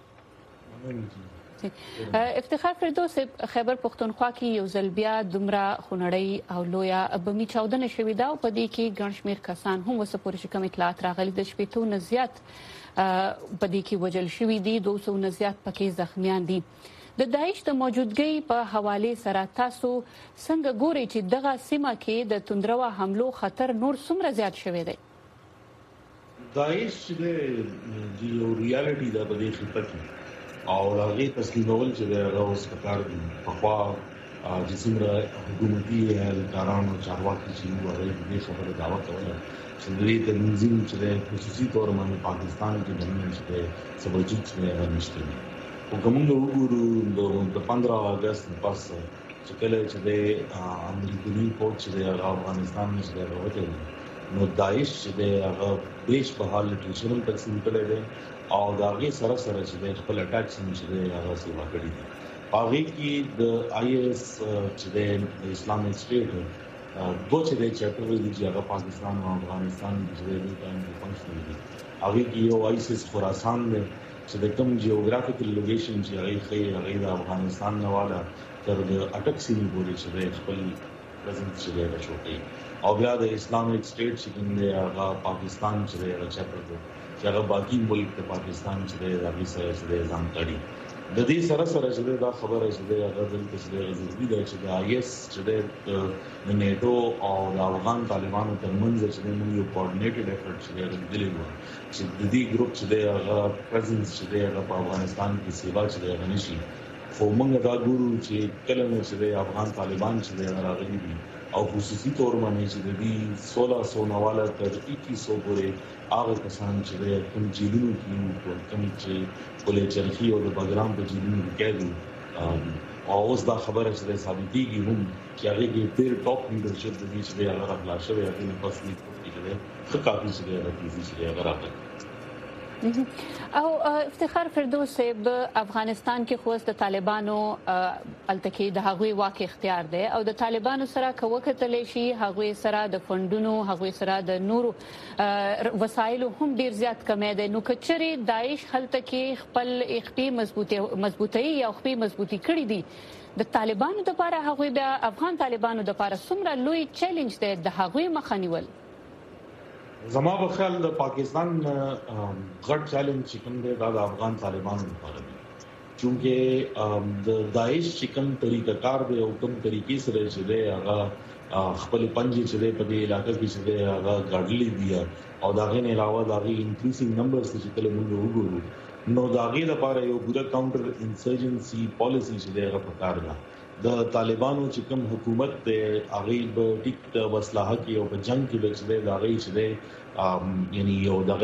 افتخار فردوس، خیبر پښتونخوا کې یو ځل بیا دومره خونړۍ او لویه بمي چاودنه شوې ده او په دې کې ګڼ شمېر کسان هم اوسه پورې چې کوم اطلاعات راغلي د شپېتو نه زیات په دې کې وژل شوي دي، دوه سوه نه زیات پکې زخمیان دي. د داعش د موجودګۍ په حواله سره تاسو څنګه ګورئ چې دغه سیمه کې د توندرو حملو خطر نور څومره زیات شوی دی؟ داعش د یو ریالټي دا په دې خطر کې او هغه تسلیمول چې هغه اوس په کار دي. په خوا چې څومره حکومتي اهلکارانو چارواکي چې وو هغه دې خبره دعوه کوله چې دې تنظیم چې خصوصي تور باندې پاکستان کې د نشته سبجیت نه نشته او کومه وګورو د پندرہ اگست پس چې کله چې د امریکایي فوج چې افغانستان نشته راوته نو داعش چې هغه بیش په حال ټیشنل تقسیم کړي دي او دا غي سره سره چې خپل اٹیکس چې هغه سیوا کړی دي هغه کې د آی ایس چې د اسلامي سټیټ دوه چې د چاپټر دي چې هغه پاکستان او افغانستان کې د ټایم په فنکشن دي هغه کې یو آیسس خراسان دی چې د کوم جیوګرافیکل لوکیشن چې هغه خې هغه د افغانستان نواله تر د اٹک سیمې پورې چې خپل پرزنټ چې دی راځي او بیا د اسلامک سټیټ چې د هغه پاکستان چې هغه چاپټر دی چې هغه باقي ملک د پاکستان چې د هغه سره چې ځان کړي د دې سره سره چې دا خبره چې د هغه د ضروري ده چې د آی ایس چې د نیټو او د افغان طالبانو ترمنځ چې موږ یو کوارډینیټډ افورټ چې دلې وو چې د دې ګروپ چې د هغه پرزنس چې د هغه په افغانستان کې سیوا چې د نشي خو موږ دا ګورو چې کله چې د افغان طالبان چې د راغلي دي او خصوصي تور باندې چې د دې سولہ سو نواله تر اکیس سو پورې هغه کسان چې د کوم جیلونو کې کوم چې کولې چرخي او د بګرام په جیلونو کې کېدل او اوس دا خبره چې ثابتېږي هم چې هغه کې ډېر ټاپ لیډرشپ د دې چې هغه راغلا شوی هغه په فصل کې چې څه کافي چې هغه چې هغه راغلی او افتخار فردوس صاحب افغانستان کې خو د طالبانو التکی د هغوی واک اختیار دی او د طالبانو سره کوکتل شي هغوی سره د فندونو هغوی سره د نورو وسایلو هم ډیر زیات کمی دی نو کچري داعش هلته کې خپل اخپی مضبوطی مضبوطی یا خپل مضبوطی کړی دي د طالبانو لپاره هغوی بیا افغان طالبانو لپاره څومره لوی چیلنج دی د هغوی مخنیول زما په خیال د پاکستان غټ چیلنج چې کوم دی دا د افغان طالبانو لپاره دی چونکه د داعش چې کوم طریقه کار دی او کوم طریقې سره چې دی هغه خپل پنځه چې دی په دې علاقې کې چې دی هغه ګاډلې دی او دا غي نه علاوه دا غي انکریزینګ نمبرز چې کله موږ وګورو نو دا غي لپاره یو ګوره کاونټر انسرجنسي پالیسی چې دی هغه پکار ده د طالبانو چې کوم حکومت ته هغه به ټیک وسله کې او په جنگ کې به چې دا غي چې دی یعنی یو دغه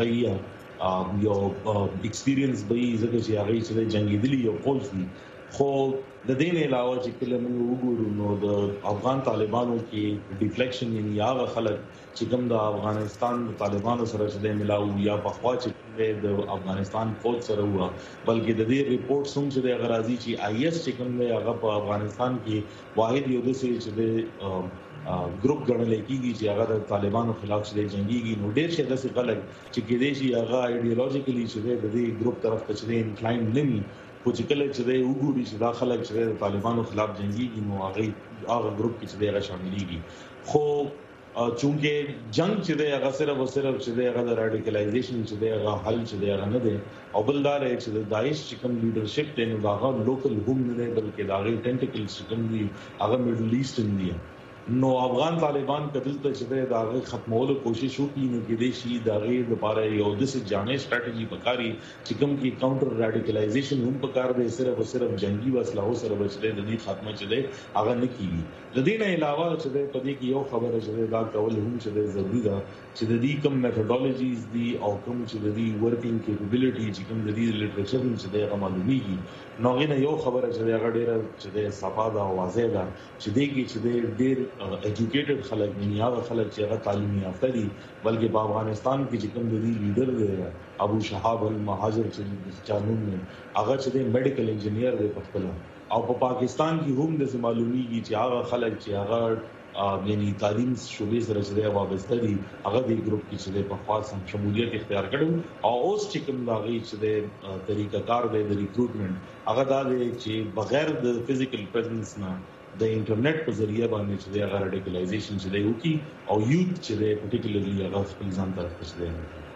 یو ایکسپیرینس به زګه چې هغه چې جنگي دي یو فوج دي خو د دې نه علاوه چې کله موږ وګورو نو د افغان طالبانو کې ډیفلیکشن یعنی هغه خلک چې کوم د افغانستان طالبانو سره چې ملاو یا په خوا چې د افغانستان فوج سره هوا بلکې د دې ریپورت څنګه چې غرازي چې آی ایس چې کوم دی هغه په افغانستان کې واحد یو د څه چې د ګروپ ګڼل کېږي چې هغه د طالبانو خلاف چې جنگيږي نو ډېر شه د څه غلط چې کې دي چې هغه ایډیولوژیکلی چې د دې ګروپ طرف ته چې انکلاین نمي خو چې کله چې د وګوري چې دا خلک چې د طالبانو خلاف جنگيږي نو هغه هغه ګروپ کې چې هغه شاملېږي خو چونکه جنگ چې د هغه سره و سره چې د هغه د راډیکلایزیشن چې د هغه حل چې د هغه نه دی او بلدار چې د داعش چې کوم لیډرشپ دی نو هغه لوکل هم نه دی بلکې دا غي ټینټیکلز چې کوم دی هغه میډل ایسټن دی نو افغان طالبان کدل ته چې دا غي ختمولو کوشش وکړي نو کې دي شي دا غي لپاره یو د څه جامع سټریټجی پکاري چې کوم کې کاونټر راډیکلایزیشن هم پکار دی صرف صرف جنگي وسلو سره بچلې د دې خاتمه چې دی هغه نه کیږي د دې نه علاوه چې د پدې کې یو خبره چې دا کول هم چې ضروری ده چې د دې کوم میتھډالوجیز دي او کوم چې د دې ورکینګ کیپبিলিټی چې کوم د دې لټریچر چې د معلومیږي نو غینه یو خبره چې هغه ډیره چې د صفاده او واضح ده چې دې کې چې ډېر ایجوکیټډ خلک نه هغه خلک چې هغه تعلیمي یافته دي بلکې په افغانستان کې چې کوم د دې لیډر دی ابو شهاب المهاجر چې قانون نه هغه چې د میډیکل انجینیر دی په خپل او په پاکستان کې هم د معلومیږي چې هغه خلک چې هغه یعنی تعلیم شوبې سره چې وابسته دي هغه د ګروپ کې چې په خاص شمولیت اختیار کړو او اوس چې کوم دا غي چې د طریقه کار دی د ریکروټمنټ هغه دا دی چې بغیر د فزیکل پریزنس نه د انټرنیټ په ذریعہ باندې چې د راډیکلایزیشن چې دی وکي او یوت چې د پارټیکولرلی هغه خپل ځان ته تشدید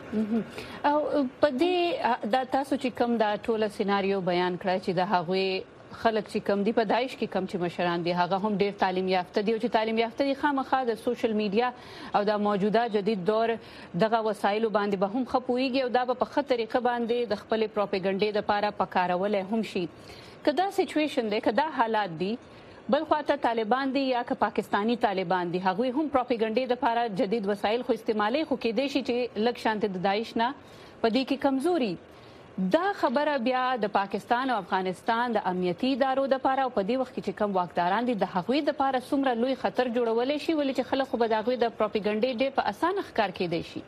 او په دې دا تاسو چې کوم دا ټوله سيناريو بیان کړی چې د هغوی خلک چې کم دي په داعش کې کم چې مشران دي هغه هم ډېر تعلیم یافته دي او چې تعلیم یافته دي خامخا د سوشل میډیا او د موجوده جدید دور دغه وسایلو باندې به هم خپويږي او دا په خطر طریقه باندې د خپل پروپاګاندا لپاره پکارول هم شي کدا سچويشن دی کدا حالات دي بل خواته طالبان دي یا که پاکستانی طالبان دي هغوی هم پروپاګاندا لپاره جدید وسایل خو استعمالي خو کې دي چې لک شانت د داعش نه پدې کې کمزوري دا خبره بیا د پاکستان او افغانستان د امنیتي ادارو د لپاره او په دې وخت کې چې کم واکداران دي د هغوی د لپاره څومره لوی خطر جوړولای شي ولې چې خلک خو به د هغوی د پروپاګاندا ډېر په اسانه ښکار کېدای شي.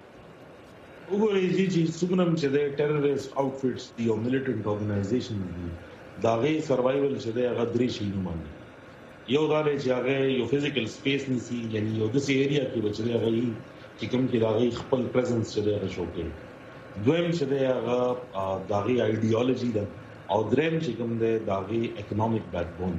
وګورئ چې څومره چې د ټیرریست آوټفټس دي او ملیټنټ اورګنایزیشن دي دا غي سروایول چې د غدري شي نو باندې یو دا چې هغه یو فزیکل سپیس نسی یعنی یو د سی ایریا کې بچره غي چې کوم کې راغی خپل پریزنس چې د شو کې دویم چې د هغه داغي ایډیالوژي ده او دریم چې کوم د داغي اکونومیک بیک بون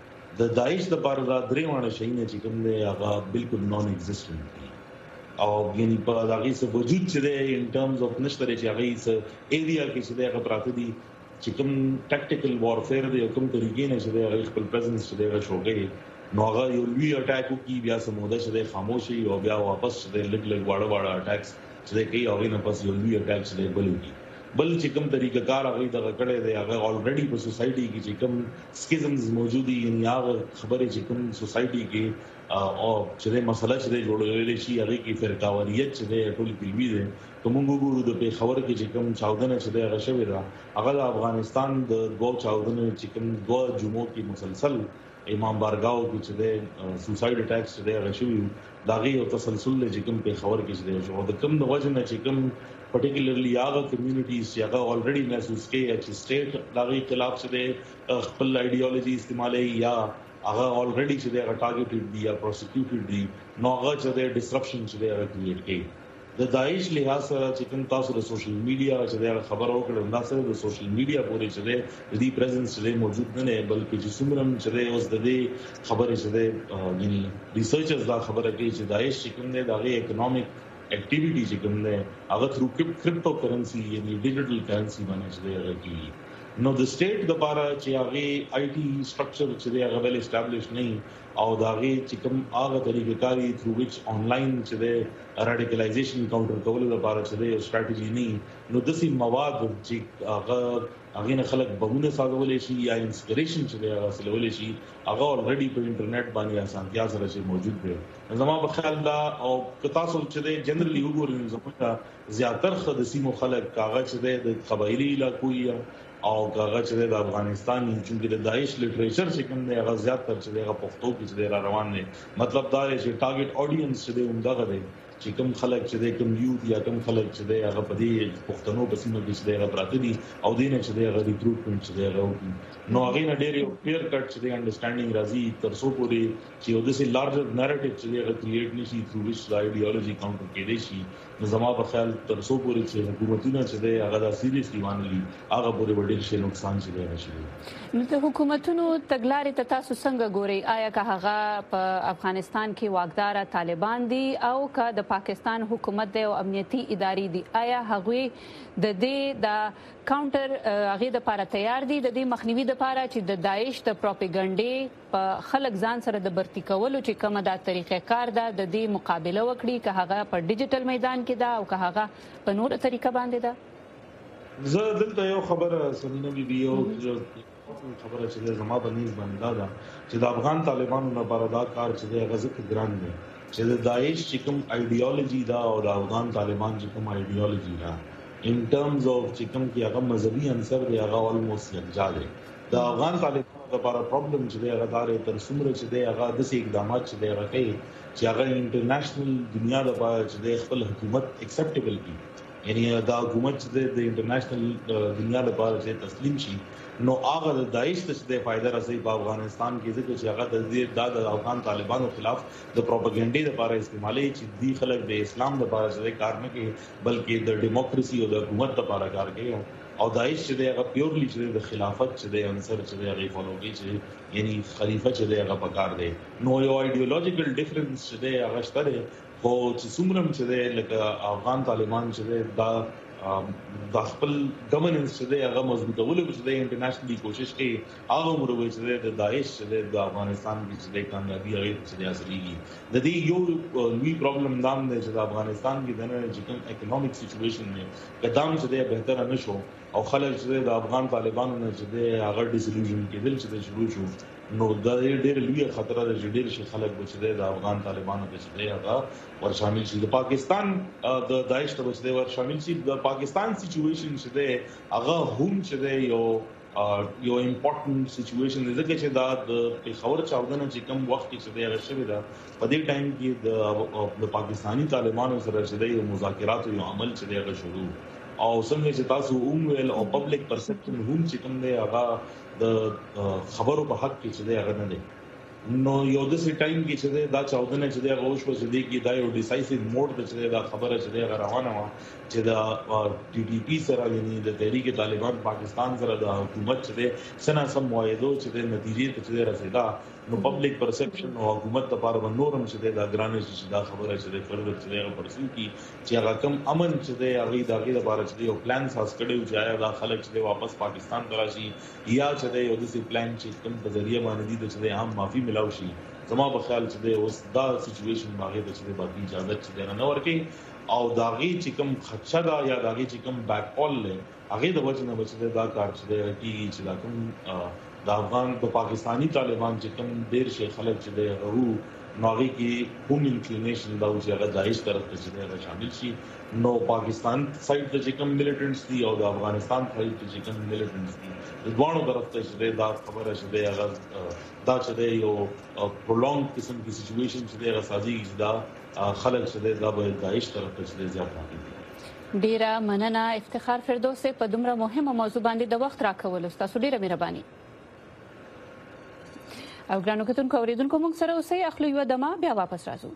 د داعش د بار دا درې وانه شي نه چې کوم د هغه بالکل نون ایگزیسټنت دي او یعنی په داغي څه وجود چې د ان ټرمز اف نشته چې هغه څه ایریا کې چې د هغه پراته دي چې کوم ټاکټیکل وارفیر دی کوم طریقې نه چې د خپل پریزنس چې د شوګي نو هغه یو لوی اٹیک کوي بیا سموده چې د خاموشي او بیا واپس د لګ لګ واړه واړه اٹیکس چې د کوي هغه نه پس یو لوی اٹیک چې د بلوي بل چې کوم طریقه کار هغه د کړه دی هغه الریډي په سوسايټي کې چې کوم سکیزمز موجودي یعنی هغه خبره چې کوم سوسايټي کې او چې د مسله چې د جوړولې شي هغه کې فرقاواریت چې د ټول کلوي دي کوم وګورو د پیښور کې چې کوم چاودنه چې د غشوي دا هغه د افغانستان د دوه چاودنه چې کوم دوه جمعو کې مسلسل امام بارگاو کې چې د سوسايډ اٹیکس چې د غشوي داغي او تسلسل چې کوم پیښور کې چې د شو د کوم د وجه نه چې کوم پرټیکولرلی هغه کمیونټیز چې هغه الریډي محسوس کوي چې سټیټ داغي خلاف چې د خپل ایډیالوژي استعمالي یا هغه الریډي چې د ټارګټډ دي یا پروسیکیوټډ دي نو هغه چې د ډسرپشن چې د کریټ کوي د داعش لحاظ سره چې کوم تاسو د سوشل میډیا چې د خبر اوکړل دا سره د سوشل میډیا پورې چې د دې پریزنس چې موجود نه بلکې چې څومره چې اوس د دې خبرې چې د یعنی ریسرچرز دا خبره کوي چې داعش چې کوم نه دغه اکونومیک اکټیویټی چې کوم نه هغه ثرو کرپټو کرنسي یعنی ډیجیټل کرنسي باندې چې د کوي نو د سټیټ د لپاره چې هغه آی ټي سټرکچر چې هغه ویل اسټابلیش نه او داغه چې کوم هغه طریقې کاری ثرو وچ انلاین چې د راډیکلایزیشن کاونټر کول لپاره چې د استراتیژي نه نو د سي مواد چې هغه هغه نه خلک بهونه ساګولې شي یا انسپریشن چې هغه سلولې شي هغه الریډي په انټرنیټ باندې اسانتیا سره چې موجود دی زما په خیال دا او تاسو چې د جنرالي وګورئ زموږه زیاتره خدسي مخالک کاغذ د قبایلی علاقو یا او هغه چې د افغانستان چې د داعش لټریچر چې کوم دی هغه زیاتره چې هغه پښتو کې چې را روان دي مطلب دا دی چې ټارګټ اډینس چې دی همدغه دی چې کوم خلک چې د کوم یوت یا کوم خلک چې د هغه په دې پښتنو په سیمه کې چې هغه پراته دي او دین چې د هغه ریکروټمنټ چې دی هغه نو هغه نه ډېر یو کلیر کټ چې د انډرستانډینګ راځي تر څو پورې چې یو د سي لارجر نریټیو چې هغه کریټ نشي ثرو وچ د ایډیالوژي کاونټر کې دی شي نو زما په خیال تر څو پورې چې حکومتونه چې دی هغه د سیریسلی وانلي هغه پورې وړل شي نقصان چې دی راشي نو د حکومتونو تګلارې ته تاسو څنګه ګورئ آیا که هغه په افغانستان کې واکدار طالبان دي او که د پاکستان حکومت دی او امنیتي ادارې دي آیا هغوی د دې د کاونټر هغه د لپاره تیار دي د دې مخنیوي لپاره چې د داعش د پروپاګاندا په خلک ځان سره د برتی کولو چې کومه د طریقې کار ده د دې مقابله وکړي که هغه په ډیجیټل میدان کې ده او که هغه په نور طریقه باندې ده زه دلته یو خبره سمینه بي یو خبره چې زما بنیز باندې ده چې د افغان طالبانو لپاره دا کار چې د غزه ګران دی چې د داعش چې کوم ایډیالوژي دا او د افغان طالبان چې کوم ایډیالوژي دا ان ټرمز اف چې کوم کې هغه مذهبي عنصر دی هغه الموست یکجا دی د افغان طالبانو لپاره پرابلم چې دی هغه دار تر څومره چې دی هغه د سې اقدامات چې دی هغه کوي چې هغه انټرنیشنل دنیا لپاره چې دی خپل حکومت اکسپټیبل کی یعنی دا حکومت چې د انټرنیشنل دنیا لپاره چې تسلیم شي نو هغه د داعش ته د فائدہ رسي په افغانستان کې ځکه چې هغه د دې د افغان طالبانو خلاف د پروپاګاندا لپاره استعمالي چې دی خلک د اسلام لپاره چې کار نه کوي بلکې د دیموکراسي او د حکومت لپاره کار کوي او داعش چې هغه پیورلی چې د خلافت چې د عنصر چې هغه فالو کوي چې یعنی خلیفہ چې هغه پکار دی نو یو ایډیولوژیکل ډیفرنس چې هغه شته خو چې څومره چې د لکه افغان طالبان چې دا د خپل ګورننس چې دی هغه مضبوطولو چې دی انټرنیشنلی کوشش کوي هغه مروي چې د داعش چې د افغانستان کې چې د کامیابی هغه چې حاصلېږي د دې یو لوی پرابلم دام دی چې د افغانستان کې د نن چې کوم اکونومیک سچويشن دی قدم چې دی بهتر نه شو او خلک چې د افغان طالبانو نه چې دی هغه ډیسلوژن کېدل چې شروع شو نو دا ډېر لوی خطر ده چې ډېر شي خلک بچي د افغان طالبانو د چې هغه ور شامل شي د پاکستان د داعش ته بچي ور شامل شي د پاکستان سچويشن چې ده هغه هم چې ده یو یو امپورټنت سچويشن ده چې دا د خبر چاودنه چې کوم وخت کې چې ده هغه شوی ده په دې ټایم کې د پاکستانی طالبانو سره چې ده یو مذاکرات او عمل چې ده هغه شروع او څنګه چې تاسو اومول او پبلک پرسپشن هم چې کوم دی هغه د خبرو په حق کې چې دی هغه نه دی نو یو د سې ټایم کې چې دی دا چاودنه چې دی هغه وشو چې دی کې دا یو ډیسایسیو موډ ته چې دا خبره چې دی هغه روانه و چې دا ټي ټي پی سره یعنی د تحریک طالبان پاکستان سره د حکومت چې دی سنا سم معاهدو چې دی نتیجې ته چې رسیدا نو پبلک پرسپشن او حکومت لپاره نورم چې دی دا ګرانه چې دا خبره چې دی فرض چې دی هغه پرسو کی چې هغه کم امن چې دی هغه د هغه لپاره چې دی یو پلان ساز کړي چې آیا دا خلک چې دی واپس پاکستان راشي یا چې دی یو د سی پلان چې کوم په ذریعہ باندې د چې دی عام معافي ملاوي شي زما په خیال چې دی اوس دا سچويشن باغې د چې دی باقي اجازه چې دی نه ورکي او داغي چې کوم خدشه دا یا داغي چې کوم بیک کال له هغه د وجه نه بچي دا کار چې دی چې دا کوم د افغان د پاکستانی طالبان چې کوم ډیر شي خلک چې دی هغه ناغي کې هم انکلینیشن دا چې هغه داعش طرف ته چې دی شامل شي نو پاکستان سایډ ته چې کوم ملیټنټس دي او د افغانستان سایډ ته چې کوم ملیټنټس دي د دوه طرف ته چې دی دا خبره چې دی هغه دا چې دی یو پرولونګ قسم کی سچويشن چې دی هغه سازي دا خلک چې دی دا به داعش طرف ته چې دی زیات راځي ډیره مننه افتخار فردوسي په دومره مهمه موضوع باندې د وخت راکول تاسو ډیره مهرباني او ګرانو کتونکو اوریدونکو موږ سره اوسئ اخلو یو دمه بیا واپس راځو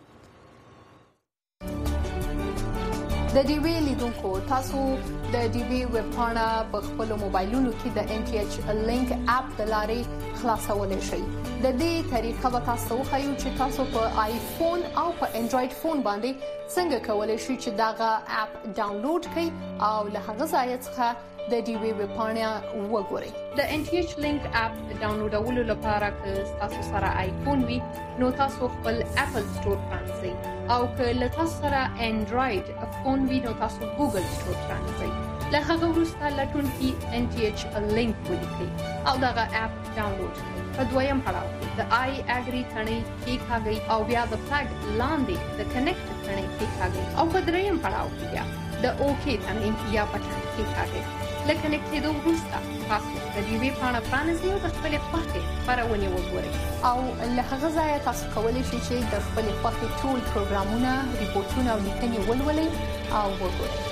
د ډي وی لیدونکو تاسو د ډي وی ویب پاڼه په خپل موبایلونو کې د ان ټي ایچ لینک اپ د لارې خلاصولای شئ د دې طریقه به تاسو خو چې تاسو په آیفون او په انډراید فون باندې څنګه کولای شئ چې داغه اپ ډاونلوډ کړئ او له هغه ځای څخه د ډي وی ویب پاڼه وګورئ د ان ټي ایچ لینک اپ ډاونلوډولو لپاره که تاسو سره آیفون وي نو تاسو خپل اپل سٹور پرانځئ او که له تاسو سره انډراید فون وي نو تاسو ګوګل سٹور پرانځئ له هغه وروسته لټون کې ان ټي ایچ لینک ولیکئ او دغه اپ ډاونلوډ کړئ په دویم پړاو کې د آی اګری ثنې کې کاږي او بیا د فلګ لاندې د کنیکټ ثنې کې کاږي او په دریم پړاو کې بیا د اوکی ثنې یا پټن کې کاږي لکه نکته دوه وروسته تاسو د دې وی پاڼه پرانځئ او د خپل خوښې خبرونه وګورئ او له هغه ځای تاسو کولی شئ چې د خپل خوښې ټول پروګرامونه ریپورتونه او لیکنې ولولئ او وګورئ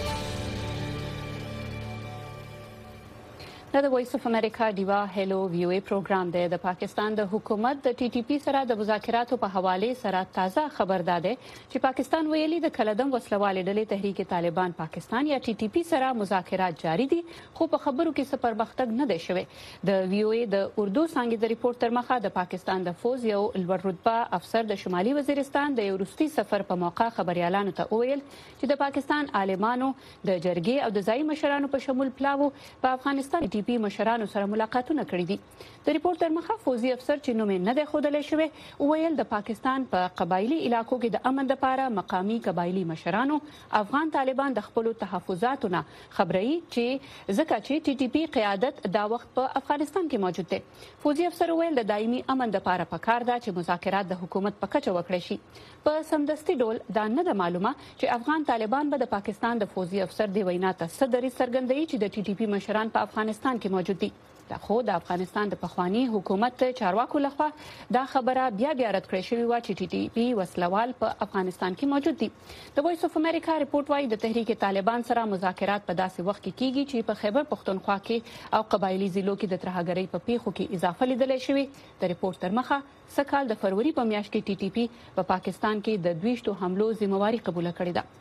د وایس اف امریکا دیوا هلو ویو ای پروګرام دی د پاکستان د حکومت د ټي ټي پی سره د مذاکراتو په حواله سره تازه خبر داده چې پاکستان ویلي د کلدم وسلوال ډلې تحریک طالبان پاکستان یا ټي ټي پی سره مذاکرات جاری دي خو په خبرو کې څه پرمختګ نه دی شوی د ویو ای د اردو څنګه د ریپورت تر مخه د پاکستان د فوز یو لوړ رتبه افسر د شمالي وزیرستان د یورستي سفر په موقع خبريالانو ته وویل چې د پاکستان عالمانو د جرګې او د ځای مشرانو په شمول پلاو په افغانستان ټي پی مشرانو سره ملاقاتونه کړي دي د ریپورت تر مخه فوزي افسر چې نوم نه دی ښودل شوی ویل د پاکستان په پا قبایلی علاقو کې د امن لپاره مقامی قبایلی مشرانو افغان طالبان د خپل تحفظاتو نه خبري چې ځکه چې ټي ټي پی قیادت دا وخت په افغانستان کې موجود دی فوزي افسر ویل د دایمي امن لپاره پکار ده چې مذاکرات د حکومت په کچه وکړي شي په سمدستي ډول دا نه د معلومه چې افغان طالبان به د پاکستان د فوزي افسر دی وینا ته صدري سرګندۍ چې د ټي ټي پی مشران په افغانستان کې موجود دي خو د افغانستان د پخوانی حکومت چارواکو لخوا دا خبره بیا بیا رد کړې شوې و چې ټي ټي پی وسلوال په افغانستان کې موجود دي د وایس اف امریکا ریپورت وايي د تحریک طالبان سره مذاکرات په داسې وخت کې کیږي چې په خیبر پختونخوا کې او قبایلی ضلعو کې د ترهګرۍ په پیښو کې اضافه لیدل شوې د ریپورت تر مخه سکهال د فروری په میاشت کې ټي ټي پی په پاکستان کې د دویشتو حملو ذمہواری قبول کړې ده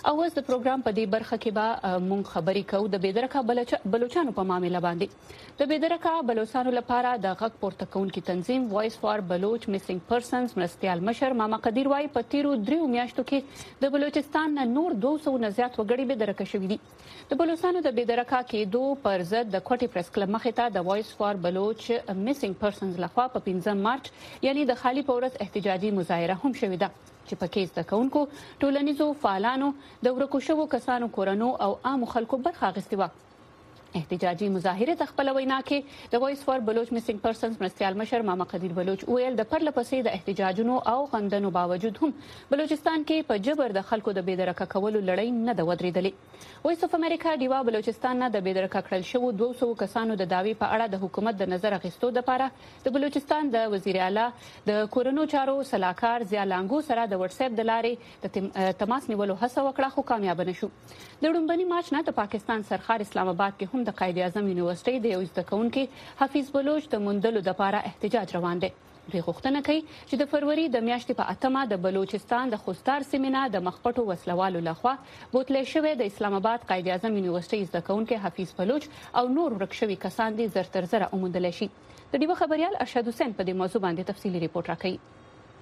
او اوس د پروګرام په دې برخه کې به مونږ خبرې کوو د بېدرکه بلوچستانو په معاملې باندې د بېدرکه بلوچستانو لپاره د غږ پورته کوونکي تنظیم وایس فار بلوچ میسنګ پرسنز مرستيال مشر ماما قدیر وايي په تیرو دریو میاشتو کې د بلوچستان نور دوه سوه نه زیات وګړي بېدرکه شوي دي د بلوچستان د بېدرکه کېدو پر ضد د کوټي پریس کلب مخې ته د وایس فار بلوچ میسنګ پرسنز لخوا په پنځم مارچ یعنی د خالي پورس احتجاجي مظاهره هم شوې ده چې په کې د کونکو ټولنیزو فعالانو د ورکو شوو کسانو کورنو او عام خلکو برخه اخیستې و احتجاجي مظاهره د خپل وینا کې د وایس فار بلوچ میسنګ پرسنز مرستيال مشر ماما قدیر بلوچ ویل د پرلپسې د احتجاجونو او غندنو باوجود هم بلوچستان کې په جبر د خلکو د بېدرکه کولو لړۍ نه د ودرېدلې وایس اف امریکا ډیوا بلوچستان نه د بېدرکه کړل شوو دوه سوه کسانو د داوی په اړه د حکومت د نظر اخیستو لپاره د بلوچستان د وزیر اعلی د کورونو چارو صلاحکار ضیا لانګو سره د واتس اپ د لارې د تماس نیولو هڅه وکړه خو کامیاب نشو د لومبني مارچ نه د پاکستان سرخار اسلام آباد کې هم د قائد اعظم یونیورسيټي د یو زده کوونکي حفیظ بلوچ د مندلو د لپاره احتجاج روان دی دوی غوښتنه کوي چې د فروری د میاشتې په اتمه د بلوچستان د خوستار سیمینار د مخپټو وسلوالو لخوا بوتلې شوې د اسلام آباد قائد اعظم یونیورسيټي زده کوونکي حفیظ بلوچ او نور ورکشوي کسان دي زر تر زر اومندل شي د ډیو خبريال ارشد حسین په دې موضوع باندې تفصیلی ریپورت راکړي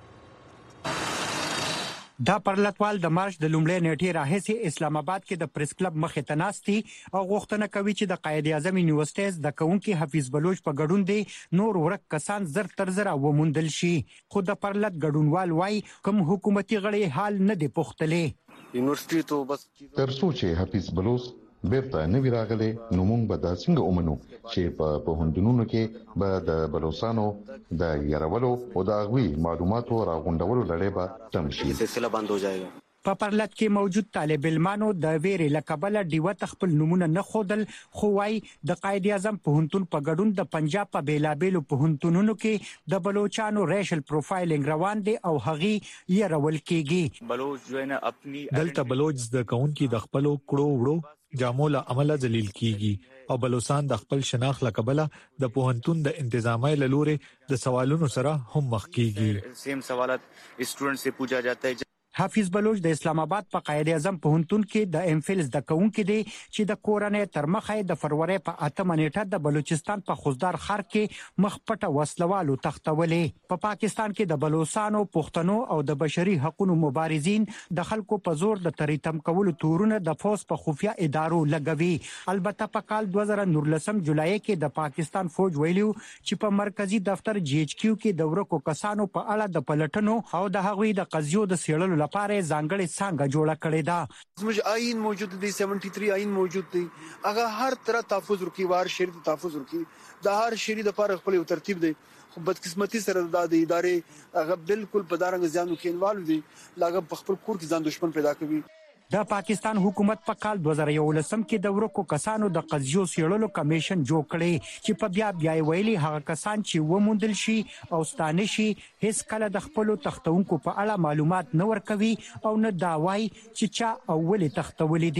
دا پرلطوال د مارچ د لومړۍ نیټې راهیسې اسلام آباد کې د پریس کلب مخې ته ناستي او غوښتنه کوي چې د قائد اعظم یونیورسيټي د کوونکي حفیظ بلوچ په ګډون دي نور ورک کسان زر تر زر ومندل شي خو د پرلط ګډونوال وايي کوم حکومتي غړي حال نه دی پوښتلې یونیورسيټي ته بس تر سوچ حفیظ بلوچ بیرته نوی راغله نو موږ به دا څنګه ومنو چې په پوهنتونونو کې به د بلوچستانو د يرولو او د غوي معلوماتو راغونډولو لړۍ به تم شي سلسله بند هو جائے په پرلط کې موجود طالب علمانو د ویرې لکبل ډیوه تخپل نمونه نه خودل خو وايي د قائد اعظم پوهنتون په ګډون د پنجاب په بیلابېلو پوهنتونونو کې د بلوچانو ریشل پروفایلینګ روان دي او هغي یې رول کېږي بلوچ جو نه خپل دلته بلوچ د کونکي د خپل کړو وړو جامو له عمله ذلیل کیږي او بلوچستان د خپل شناخت لکبله د پوهنتون د انتظامی لوري د سوالونو سره هم مخ کیږي سیم سوالات سټوډنټ سے پوچھا جاتا ہے حفیظ بلوچ د اسلام آباد په قائد اعظم پوهنتون کې د ام فل د کوونکې دي چې د کورنۍ تر مخه د فروری په اتمه نیټه د بلوچستان په خوزدار خار کې مخپټه وسلوالو تختولې په پا پاکستان کې د بلوچستانو پښتنو او د بشري حقوقو مبارزین د خلکو په زور د تریتم کولو تورونه د فوز په خفیا ادارو لګوي البته په کال دوه زره نولسم جولای کې د پاکستان فوج ویلو چې په مرکزی دفتر جی ایچ کیو کې د ورکو کسانو په اړه د پلټنو او د هغوی د قضیو د سیړلو لپاره ځانګړې څنګه جوړه کړې ده زموږ آئین موجود دی سیونټي تھری آئین موجود دی هغه هر طرح تحفظ ورکي وار شری ته تحفظ ورکي د هر شری د لپاره خپل ترتیب دی خو بدقسمتي سره د ادارې هغه بالکل په دارنګ ځانو کې انوالو دي لاګه په خپل کور کې ځان دشمن پیدا کوي د پاکستان حکومت په کال دوه زره یولسم کې د ورکو کسانو د قضیو سیړلو کمیشن جوړ کړي چې په بیا بیا ویلي هغه کسان چې وموندل شي او ستانه شي هیڅ کله د خپل تختونکو په اړه معلومات نه ورکوي او نه دا وایي چې چا اولي تختولې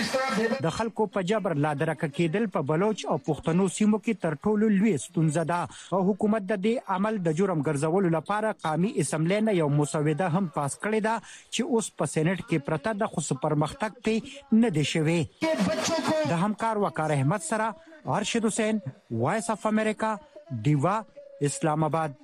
دي د خلکو په جبر لا درک کېدل په بلوچ او پښتنو سیمو کې تر ټولو لوی ستونزه ده او حکومت د دې عمل د جرم ګرځولو لپاره قومي اسمبلی نه یو مسوده هم پاس کړې ده چې اوس په سېنات کې پرته د خصوصي پرمختګ په نه دي شوی د همکار وقار احمد سره ارشد حسین وایس اف امریکا دیوا اسلام آباد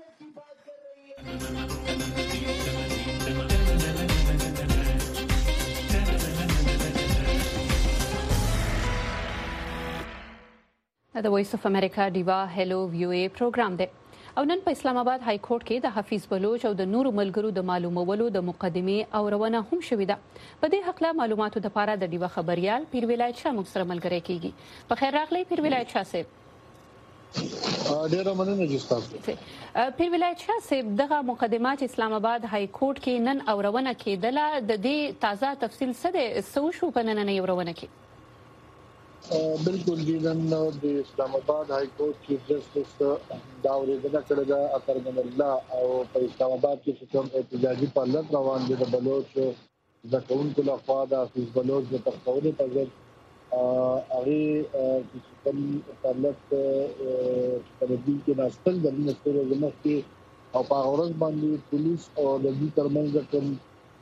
د وایس اف امریکا دیوا هلو ویو ای پروګرام دی او نن په اسلام آباد های کورټ کې د حفیظ بلوچ او د نورو ملګرو د معلومولو د مقدمې او روانه هم شوې ده په دې حق له معلوماتو د لپاره د ډیوه خبريال پیر ولایت شاه موږ سره ملګری کیږي په خیر راغلی پیر ولایت شاه صاحب ډیره مننه جوړه پیر ولایت شاه صاحب دغه مقدمات اسلام آباد های کورټ کې نن او روانه کېدله د دې تازه تفصیل څه دی سو شو په نن نه روانه کې بالکل دي نن د اسلام آباد های کورټ چیف جسټس دا ورېدنه کړې ده اکرم الله او په اسلام آباد کې کوم احتجاجي فعالیت روان دي د بلوچ ځکهونکو لخوا د حفیظ بلوچ د تختولو په ضد هغه چې کوم فعالیت په دې کې ناستل د منستر زموږ کې او په اورز باندې پولیس او د دې ترمنځ کوم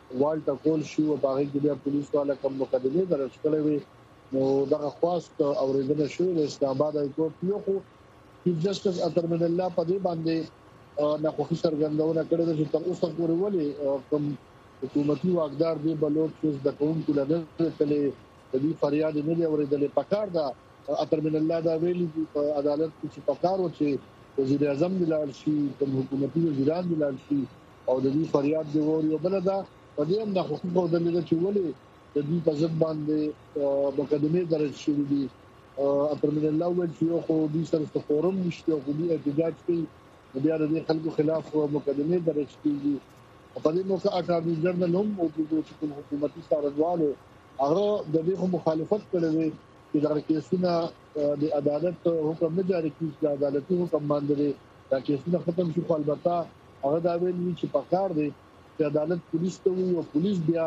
والټا کول شو او باغې کې بیا پولیس والا کوم مقدمه درج کړې وي نو دا خواست اوریدنه شو د اسلام آباد های کورټ یو خو چیف جسټس اطهر من الله په دې باندې نه خو څرګندونه کړې ده چې تر اوسه پورې ولې کوم حکومتي واقدار دی بلوچ د قوم کولنه کله د دې فریاد نه دی اوریدلې پکار دا اطهر من الله دا ویلي په عدالت کې پکار و چې وزیر اعظم دلال شي کوم حکومتي وزیران دلال شي او د دې فریاد دی یو بل دا په دې هم د حقوقو د لیدل چې ولې د دې په ځد باندې مقدمه درج شوې دي اطهر من الله ول چې یو خو دې سره فورم نشته او دې احتجاج کوي بیا د خلکو خلاف مقدمه درج کیږي په دې موقع اټارنی جنرال هم او د حکومتي څارنوالو هغه د دې مخالفت کړې چې دا کیسونه د عدالت حکم نه جاری کیږي د عدالتي حکم باندې دا کیسونه ختم شي البته هغه دا ویلي چې پکار دی چې عدالت پولیس ته وي او پولیس بیا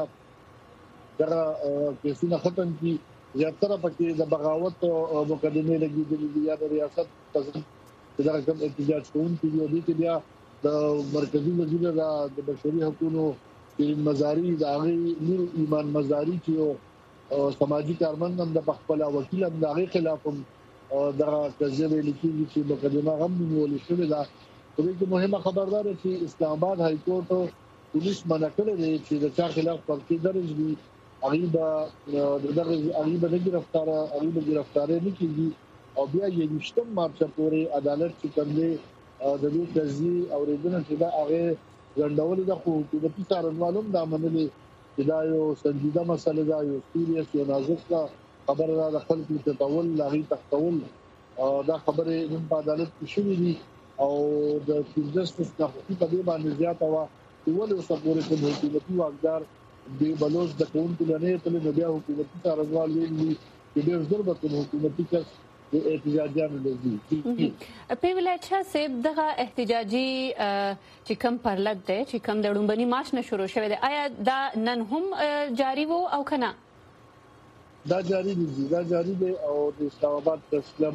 دا کیسونه ختم کړي زیاتره پکې د بغاوت مقدمه لګیدلې دي یا د ریاست تزم دا کوم احتجاج کوونکي دی او دې بیا د مرکزی وزیر د بشري حقوقو کریم مزاری د هغه نور ایمان مزاری چې سماجی کارمند هم د خپل وکیل هم د هغه خلاف هم د کذب لیکي چې مقدمه هم نیولې شوې ده په دې کې مهمه خبردار چې اسلام آباد های کورټ پولیس منع کړی دی چې د چا خلاف پرچې درج دي هغه به دغه هغه به گرفتار هغه به گرفتار نه کیږي او بیا یې نشته مارچ پورې عدالت چې کومه د دې قضیه اوریدنه چې دا هغه غونډول د حکومتي څارنوالو د منلې چې دا یو سنجیده مسله ده یو سیریس یو نازک خبره ده د خلکو ته تول لغې تختول دا خبره نن په عدالت کې شوې دي او د چیف جسټس د حقوقي په دې باندې زیاته وا چې ولې اوسه پورې کوم حکومتي واقدار د بلوچ د قوم کولنې ته نه بیا حکومتي څارنوال ویلي چې ډېر ضرورت حکومتي کس د احتجاجانو لږی په ولایت صاحب دغه احتجاجي چې کم پرلط ده چې کم د ډومبني مارچ نه شروع شوه ده آیا دا نن هم جاری وو او کنه دا جاری دي دا جاری دي او د اسلام آباد پریس کلب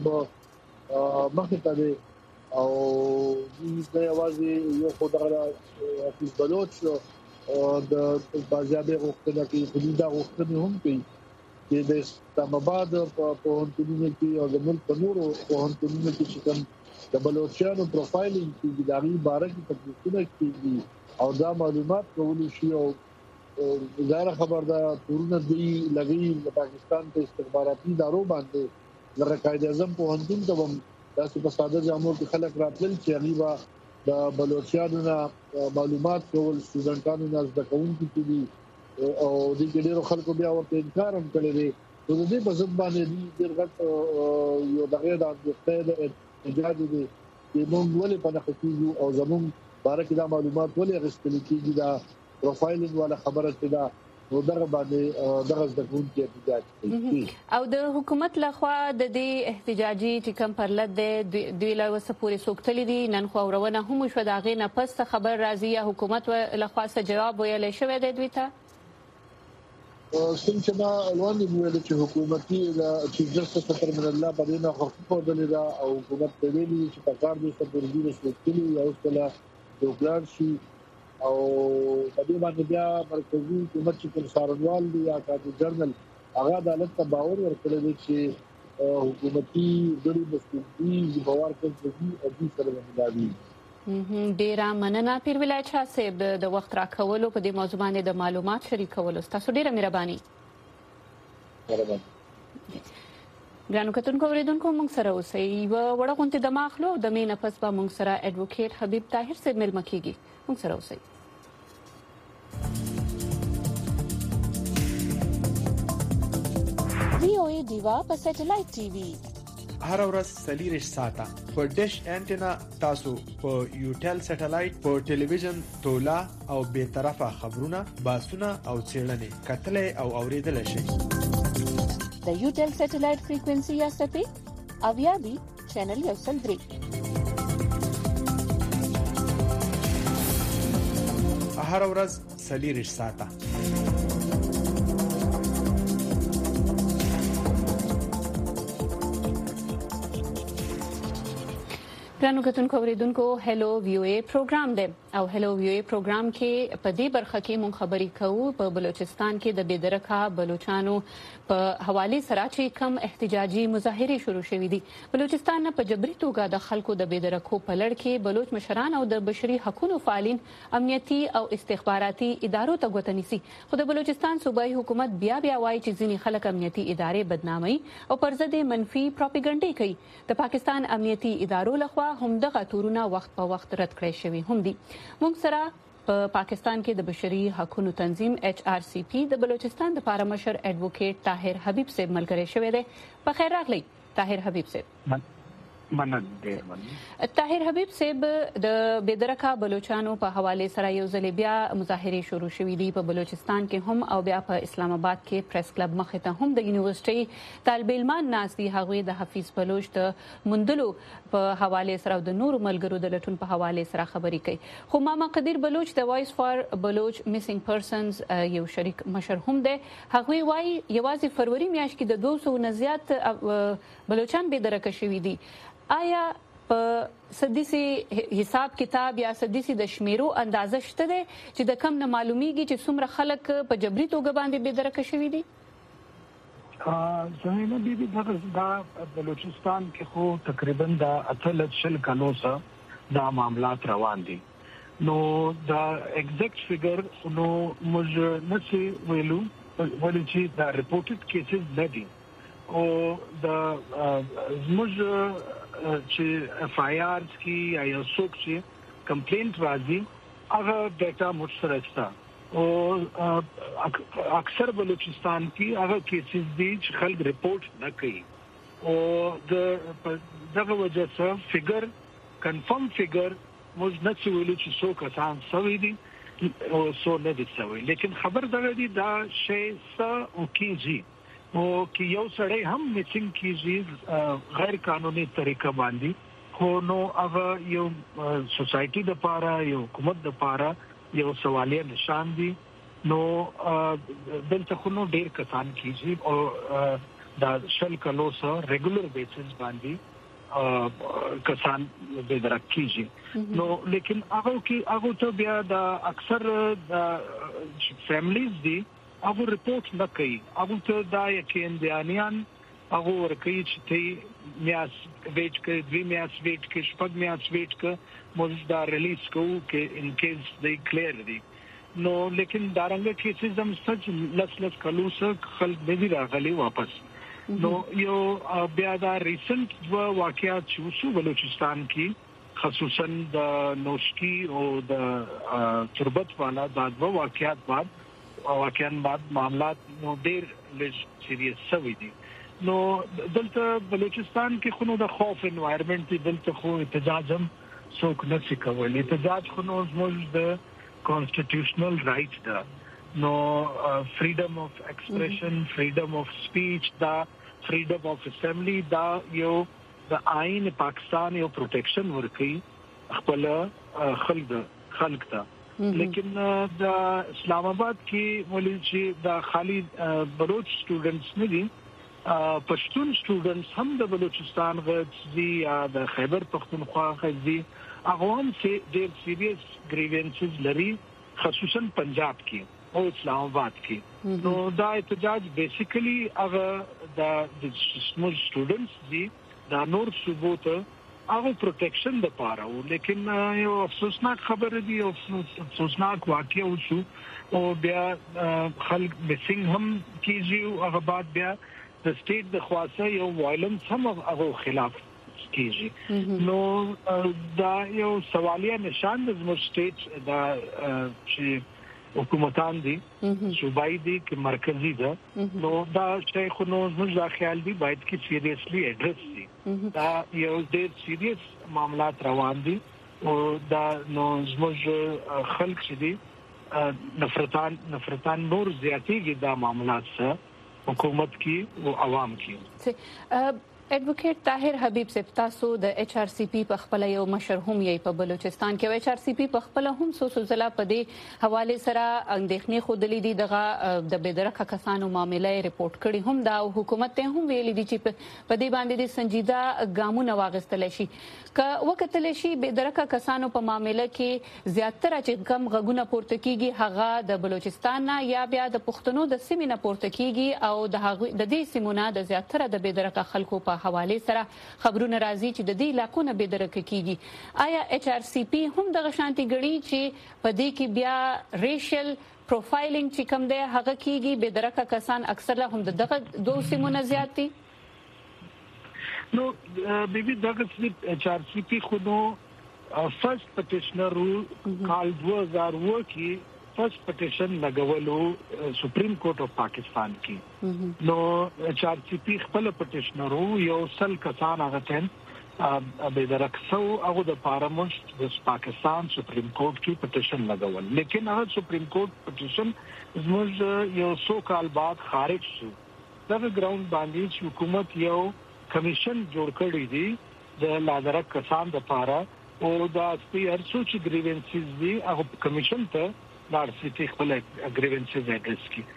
مخه ته او د یوازې یو خدای حفیظ بلوچ د بازاري غوښتنه کې خلیدا غوښتنه هم کوي چې د اسلام آباد په هنتونو کې او د ملک په نورو په هنتونو کې چې کوم د بلوچستان پروفایلینګ کې د دغه باره کې تفصیلونه کوي او دا معلومات کول شي او وزاره خبردار پورونه دی لګي د پاکستان په استخباراتي ادارو باندې لکه قائد اعظم په هنتون ته هم تاسو په ساده جامو کې خلک راتل چې غیبا د بلوچستان معلومات کول سټوډنټانو نه د کوونکو کې دي او د ډیرو خلکو بیا ورته انکار هم کړی دی نو د دې په ځب باندې ډیر غټ یو دغه د احتجاج دی چې موږ ولې په نخښیو او زموږ باره کې دا معلومات ولې غوښتل کیږي دا پروفایلینګ ولا خبره ده نو دغه باندې دغه د کوم کې احتجاج کوي او د حکومت لخوا د دې احتجاجي چې کم پرلط ده دوی له وسپوري سوکتلې دي نن خو ورونه هم شو دا غي نه پس خبر راځي حکومت لخوا څه جواب ویل شوی دی دوی ته څنګه دا وړاندې ویل چې حکومتي چیف جسټس اطهر من الله باندې نه حقوق دلته او حکومت ته ویلي چې په کار دي چې پرځي رسېدلي او کله دوکلار شي او په دې باندې بیا مرکزی حکومت چې څارنوال دی یا کاري جنرال هغه عدالت ته باور ورکړي چې حکومتي ډېری مسؤلین باور کوي او دې سره ملامتي ډیره مننه پیر ولایت شاه صاحب د وخت راکولو په دې موضوع باندې د معلومات شریکولو تاسو ډیره مهرباني ګرانو کتونکو اوریدونکو موږ سره اوسئ و وړه غونډه د ماخلو د مینه پس به موږ سره ایڈوکیټ حبیب طاهر صاحب ملما کیږي موږ سره اوسئ وی او ای دیوا په سټلایټ ټي وي هر ورځ سلیریش ساته په ډیش انټینا تاسو په یوټل سټلایټ په ټلویزیون تولا او به طرفه خبرونه باسونه او چیرلنې کتلې او اوریدل شي د یوټل سټلایټ فریکوئنسي یا سپې اویا بي چینل یو سل درې هر ورځ سلیریش ساته ګرانو کتونکو اوریدونکو هلو وی او ای پروګرام دی او هلو ویو پروګرام کې په دې برخه کې مونږ خبرې کوو په بلوچستان کې د بېدرکه بلوچستانو په حواله سره چې کم احتجاجي مظاهره شروع شوې دي. بلوچستان په جبري توګه د خلکو د بېدرکو په لړ کې بلوچ مشران او د بشري حقوقو فعالین امنیتي او استخباراتي ادارو ته غوښتنې سي. خو د بلوچستان صوبایي حکومت بیا بیا وایي چې ځینې خلک امنیتي ادارې بدنامي او پر ضد منفي پروپاګاندا کوي. د پاکستان امنیتي ادارو لخوا هم دغه تورونه وخت په وخت رد کړی شوی هم دي. موږ سره په پاکستان کې د بشري حقوقو تنظیم ایچ آر سی پی د بلوچستان د پاره مشر ایڈوکیټ طاهر حبیب صاحب ملګری شوی دی. په خیر راغلی طاهر حبیب صاحب. مننه ډیر مننه. طاهر حبیب صاحب د بېدرکه بلوچستانو په حواله سره یو ځل بیا مظاهره شروع شوې دي په بلوچستان کې هم او بیا په اسلام آباد کې پریس کلب مخې ته هم د یونیورسيټي طالب علمان ناس دي هغوی د حفیظ بلوچ د مندلو په حواله سره د نور ملګرو د لټون په حواله سره خبرې کوي. خو ماما قدیر بلوچ د وایس فار بلوچ میسینګ پرسنز یو شریک مشر هم دی. هغوی وايي یوازې فروری میاشت کې د دوه سوه نه زیات بلوچستان بېدرکه شوي دي. آیا په سديسي حساب کتاب یا سديسي د شمیرو اندازه شته ده چې د کم نه معلومیږي چې څومره خلک په جبري توګه باندې بېدرکه شوي دي؟ زمينه بيبي دا بلوچستان کې خو تقریبا د اتلس شل کلو سره دا معاملات روان دي. نو دا ایگزیکټ فیګر نو موږ نشي ویلو ولې چې دا ریپورټډ کیسز نه دي او دا موږ چې اف آی آرز کې یا څوک چې کمپلینټ راځي هغه ډیټا موږ سره شته او اکثر بلوچستان کې هغه کیسز دي چې خلک ریپورت نه کوي او د دغه وجه سره فیګر کنفرم فیګر موږ نه ویلو چې څوک آسان سوي دي او څو نه دي سوي لیکن خبر دغه دي دا شی څه او کیږي او کې یو سړی هم میسینګ کیږي غیر قانوني طریقه باندې خو نو هغه یو سوسایټي د پاره یو حکومت د پاره یو سوالیه نشان دي. نو دلته خو نو ډیر کسان کیږي او دا شل کلو سره ریګولر بیسس باندې کسان بېدرک کیږي. نو لیکن هغه کې هغه ته بیا د اکثر د فیملیز دي هغه ریپورت نه کوي. هغه ته دا یقین دیانیان هغه ورکوي چې ته میاس ویټ کې دوی میاس ویټ کې شپږ میاس ویټ کې موږ دا ریلیز کوو کې ان کیس دی کلیر دي. نو لیکن دارنګ کیسز هم سچ لس لس کلو سره خلک به راغلي واپس. نو یو بیا دا ریسنت واقعات چې شو بلوچستان کې خصوصا د نوشکی او د تربت والا دا دوه واقعات بعد واقعاً بعد معاملات نو ډیر لږ سیریس شوي دي. نو دلته بلوچستان کې خو نو د خوف انوایرنمنت دی. دلته خو احتجاج هم څوک نه شي کولی. احتجاج خو نو زموږ د کانسټیټیوشنل رائټ ده. نو فریډم اف ایکسپریشن فریډم اف سپیچ دا فریډم اف اسمبلی دا یو د آئین پاکستان یو پروټیکشن ورکوي خپل خلک خلک ته. لیکن د اسلام آباد کې ولې چې د خالي بلوچ سټوډنټس نه دي پښتون سټوډنټس هم د بلوچستان غږی یا د خیبر پختونخوا غږی هغه هم چې ډېر سیریس گریوینسز لري خصوصا پنجاب کې او اسلام آباد کې. نو دا احتجاج بیسیکلی هغه د سټوډنټس دي د نور صوبو ته هغه پروټیکشن د پاره وو. لیکن یو افسوسناک خبره دی او افسوسناک واقعه وشو او بیا خلک میسینګ هم کیږي. هغه بعد بیا د سټیټ د خواصه یو وایلنس هم هغه خلاف کیږي. نو دا یو سوالیه نشان د زموږ سټیټ دا چې حکومتان دي صوبایي دي کې مرکزی ده. نو دا شی خو نو زموږ دا خیال دی باید کې سیریسلی اډریس شي. دا یو ډېر سیریس معاملات روان دي او دا نو زموږ خلک چې دي نفرتان نفرتان نور زیاتېږي دا معاملات سره حکومت کی او عوام کی. ایڈوکیټ طاهر حبیب صاحب تاسو د ایچ آر سی پی په خپل یو مشر هم یې په بلوچستان کې ایچ آر سی پی په خپل هم سوسو ځلا په دې حواله سره اندېښنې خودلې دي دغه د بېدرکه کسانو معاملې ریپورت کړي هم دا حکومت ته هم ویلي دي چې په دې باندې د سنجیده ګامونه واغستل شي که وکتل شي بېدرکه کسانو په معاملې کې زیاتره چې کم غږونه پورته کیږي هغه د بلوچستان نه یا بیا د پښتنو د سیمې نه پورته کیږي او د هغه د دې سیمونه د زیاتره د بېدرکه خلکو په حواله سره خبرونه راځي چې د دې علاقو نه بېدرکه کیږي آیا ایچ آر سی پی هم دغه شانتي غړي چې په دې کې بیا ریشل پروفایلینګ چې کوم دی هغه کیږي بېدرکه کسان اکثره هم دغه دوه سیمونه زیات دي نو بیبي دغه ایچ آر سی پی خو نو فرست پټیشنر کال دوه هزار اووه کې فرست پټیشن لګولو سپریم کورټ اف پاکستان کې نو ایچ آر سی پی خپل پټیشنر یو سل کسان هغه تن به درکسو هغه د پاراموش د پاکستان سپریم کورټ کې پټیشن لګول لیکن هغه سپریم کورټ پټیشن زموږ یو سو کال بعد خارج شو دغه ګراوند باندې چې حکومت یو کمیشن جوړ کړی دی د لادرک کسان د پاره او د سپیر سوچ گریوینسز دی هغه کمیشن ته لار سيتي خپل اګریونسز اډرس کی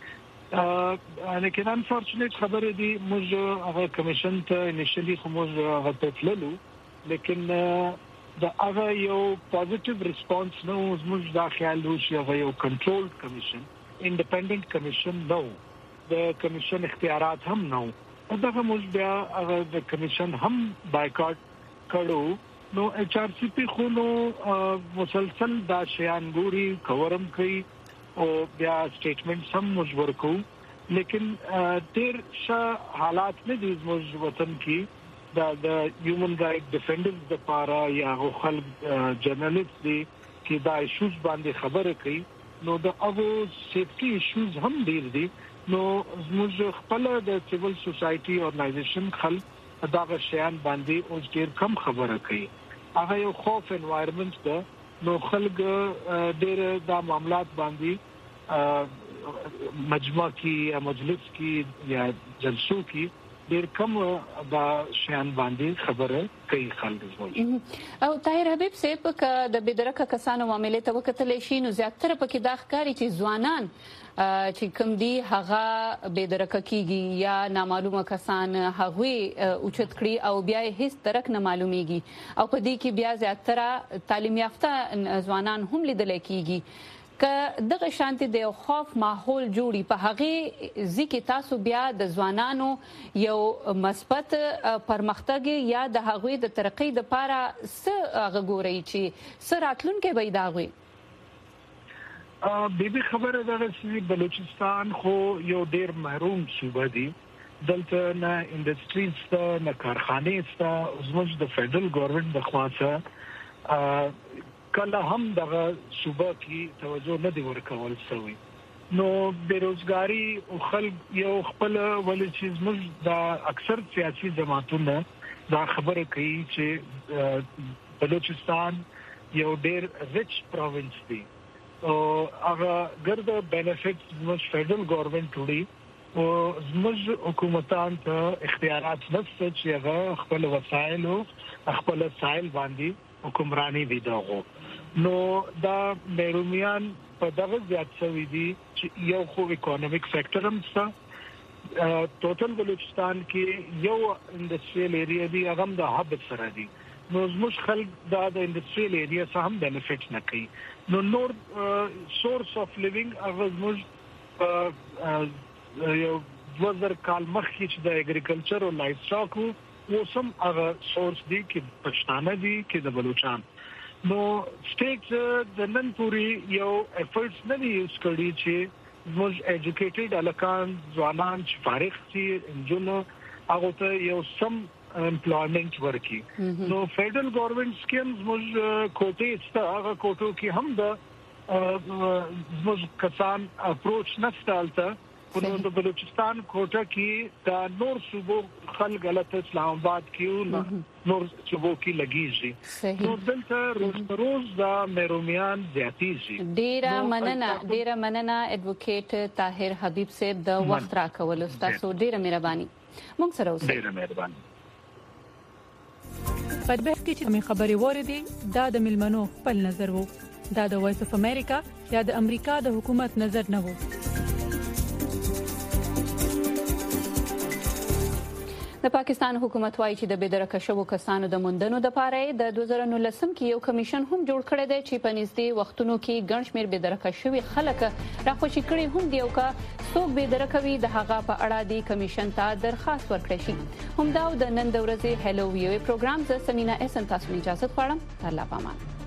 ا لیکن انفورچونټ خبره دی موږ هغه کمیشن ته انیشلی خو موږ هغه تفللو لیکن دا هغه یو پوزټیو ریسپانس نو موږ دا خیال لرو چې هغه یو کنټرول کمیشن انډیپندنت کمیشن نو د کمیشن اختیارات هم نو دغه موږ بیا هغه د کمیشن هم بایکاټ کړو نو ایچ آر سی پی خو نو مسلسل دا شیان ګوري کورم کوي او بیا سټیټمنټ هم مجبور کو لیکن ډیر ښه حالات نه دي زموږ وطن کې دا د هیومن رائټ ډیفندرز د پاره یا خلک جرنالست دي چې دا ایشوز باندې خبره کوي نو د هغه سیفټي ایشوز هم ډیر دي نو زموږ خپل د سیول سوسايټي اورګنایزیشن خلک داغه شیان باندې اوس ډیر کم خبره کوي هغه یو خوف انوایرنمنت ده نو خلک ډیر دا معاملات باندې مجمع کی یا مجلس کی یا جلسو کی ډیر کم دا شیان باندې خبره کوي خلک او طاهر حبیب صاحب ک د بېدرکه کسانو معاملې ته وکتل شي نو زیاتره پکې دا ښکاري چې ځوانان چې کوم دي هغه بېدرکه کیږي یا نامعلومه کسان هغوی اوچت کړي او بیا هیڅ درک نه معلومیږي او په دې کې بیا زیاتره تعلیم یافته ځوانان هم لیدل کیږي که دغه شانتي د خوف ماحول جوړي په هغه ځکه تاسو بیا د ځوانانو یو مثبت پرمختګ یا د هغوی د ترقۍ لپاره څه هغه ګوري چې څه راتلونکي به داغوي ا بیبي خبره ده چې بلوچستان خو یو ډیر محروم صوبه دی دلته نه انډستریز ته نه کارخانې ته زموږ د فدرل ګورنمنت د خواصه کله هم دغه صوبه کې توجه نه دی ورکول شوی نو بیروزګاری او خلک یو خپل ول چې زموږ د اکثر سیاسي جماعتونو دا خبره کوي چې بلوچستان یو ډیر ریچ پروینس دی او هغه ګرد بینیفټ زموږ فدرل ګورنمنت وړي او زموږ حکومتان ته اختیارات نشته چې هغه خپل وسایل او خپل سایل باندې حکمرانی دی دغه نو دا بیرومیان په دغه زیات شوی دي چې یو خو اکونومیک فیکٹر هم څه ټوټل بلوچستان کې یو انډستریال ایریا دی هغه د هب سره دی نو زموږ خلک دا د انډستریال ایریا څخه هم بینیفټ نه کوي نو نور سورس اف لیوینګ هغه زموږ یو دوزر کال مخکې چې د اګریکلچر او لایف سټاک وسم هغه سورس دی کې پښتانه دي کې د بلوچستان نو سټیټ د نن پوری یو افورټس نه دی یوز کړی چې زموږ ایجوکیټډ الکان ځوانان چې فارغ دي انجونو هغه ته یو سم امپلویمنت ورکی نو فدرل ګورنمنت سکیمز زموږ کوټې ستا هغه کوټو کې هم د زموږ کسان اپروچ نستالته نو د بلوچستان کوټه کې د نور صوبو خلک غلط اسلام آباد کې نور صوبو کې لګیږي نو دلته روز پر روز د مېرومیان زیاتېږي ډیره مننه ډیره مننه ایڈوکیټ طاهر حبیب صاحب د وخت راکول تاسو ډیره مهرباني موږ سره اوسئ ډیره مهرباني په بحث کې چې مې خبرې وریدي دا د ملمنو خپل نظر وو دا د وایس اف امریکا یا د امریکا د حکومت نظر نه وو د پاکستان حکومت وايي چې د بېدرکه شوو کسانو د موندنو لپاره د دوه زره نولسم کې یو کمیشن هم جوړ کړی دی چې په نږدې وختونو کې ګڼ شمېر بېدرکه شوي خلک راخوشي کړي هم دي او که څوک بېدرکه وي د هغه په اړه د کمیشن ته درخواست ورکړی شي همدا د نن د ورځې هلو ویو پروګرام زه سمینا احسن تاسو اجازه غواړم الله پامان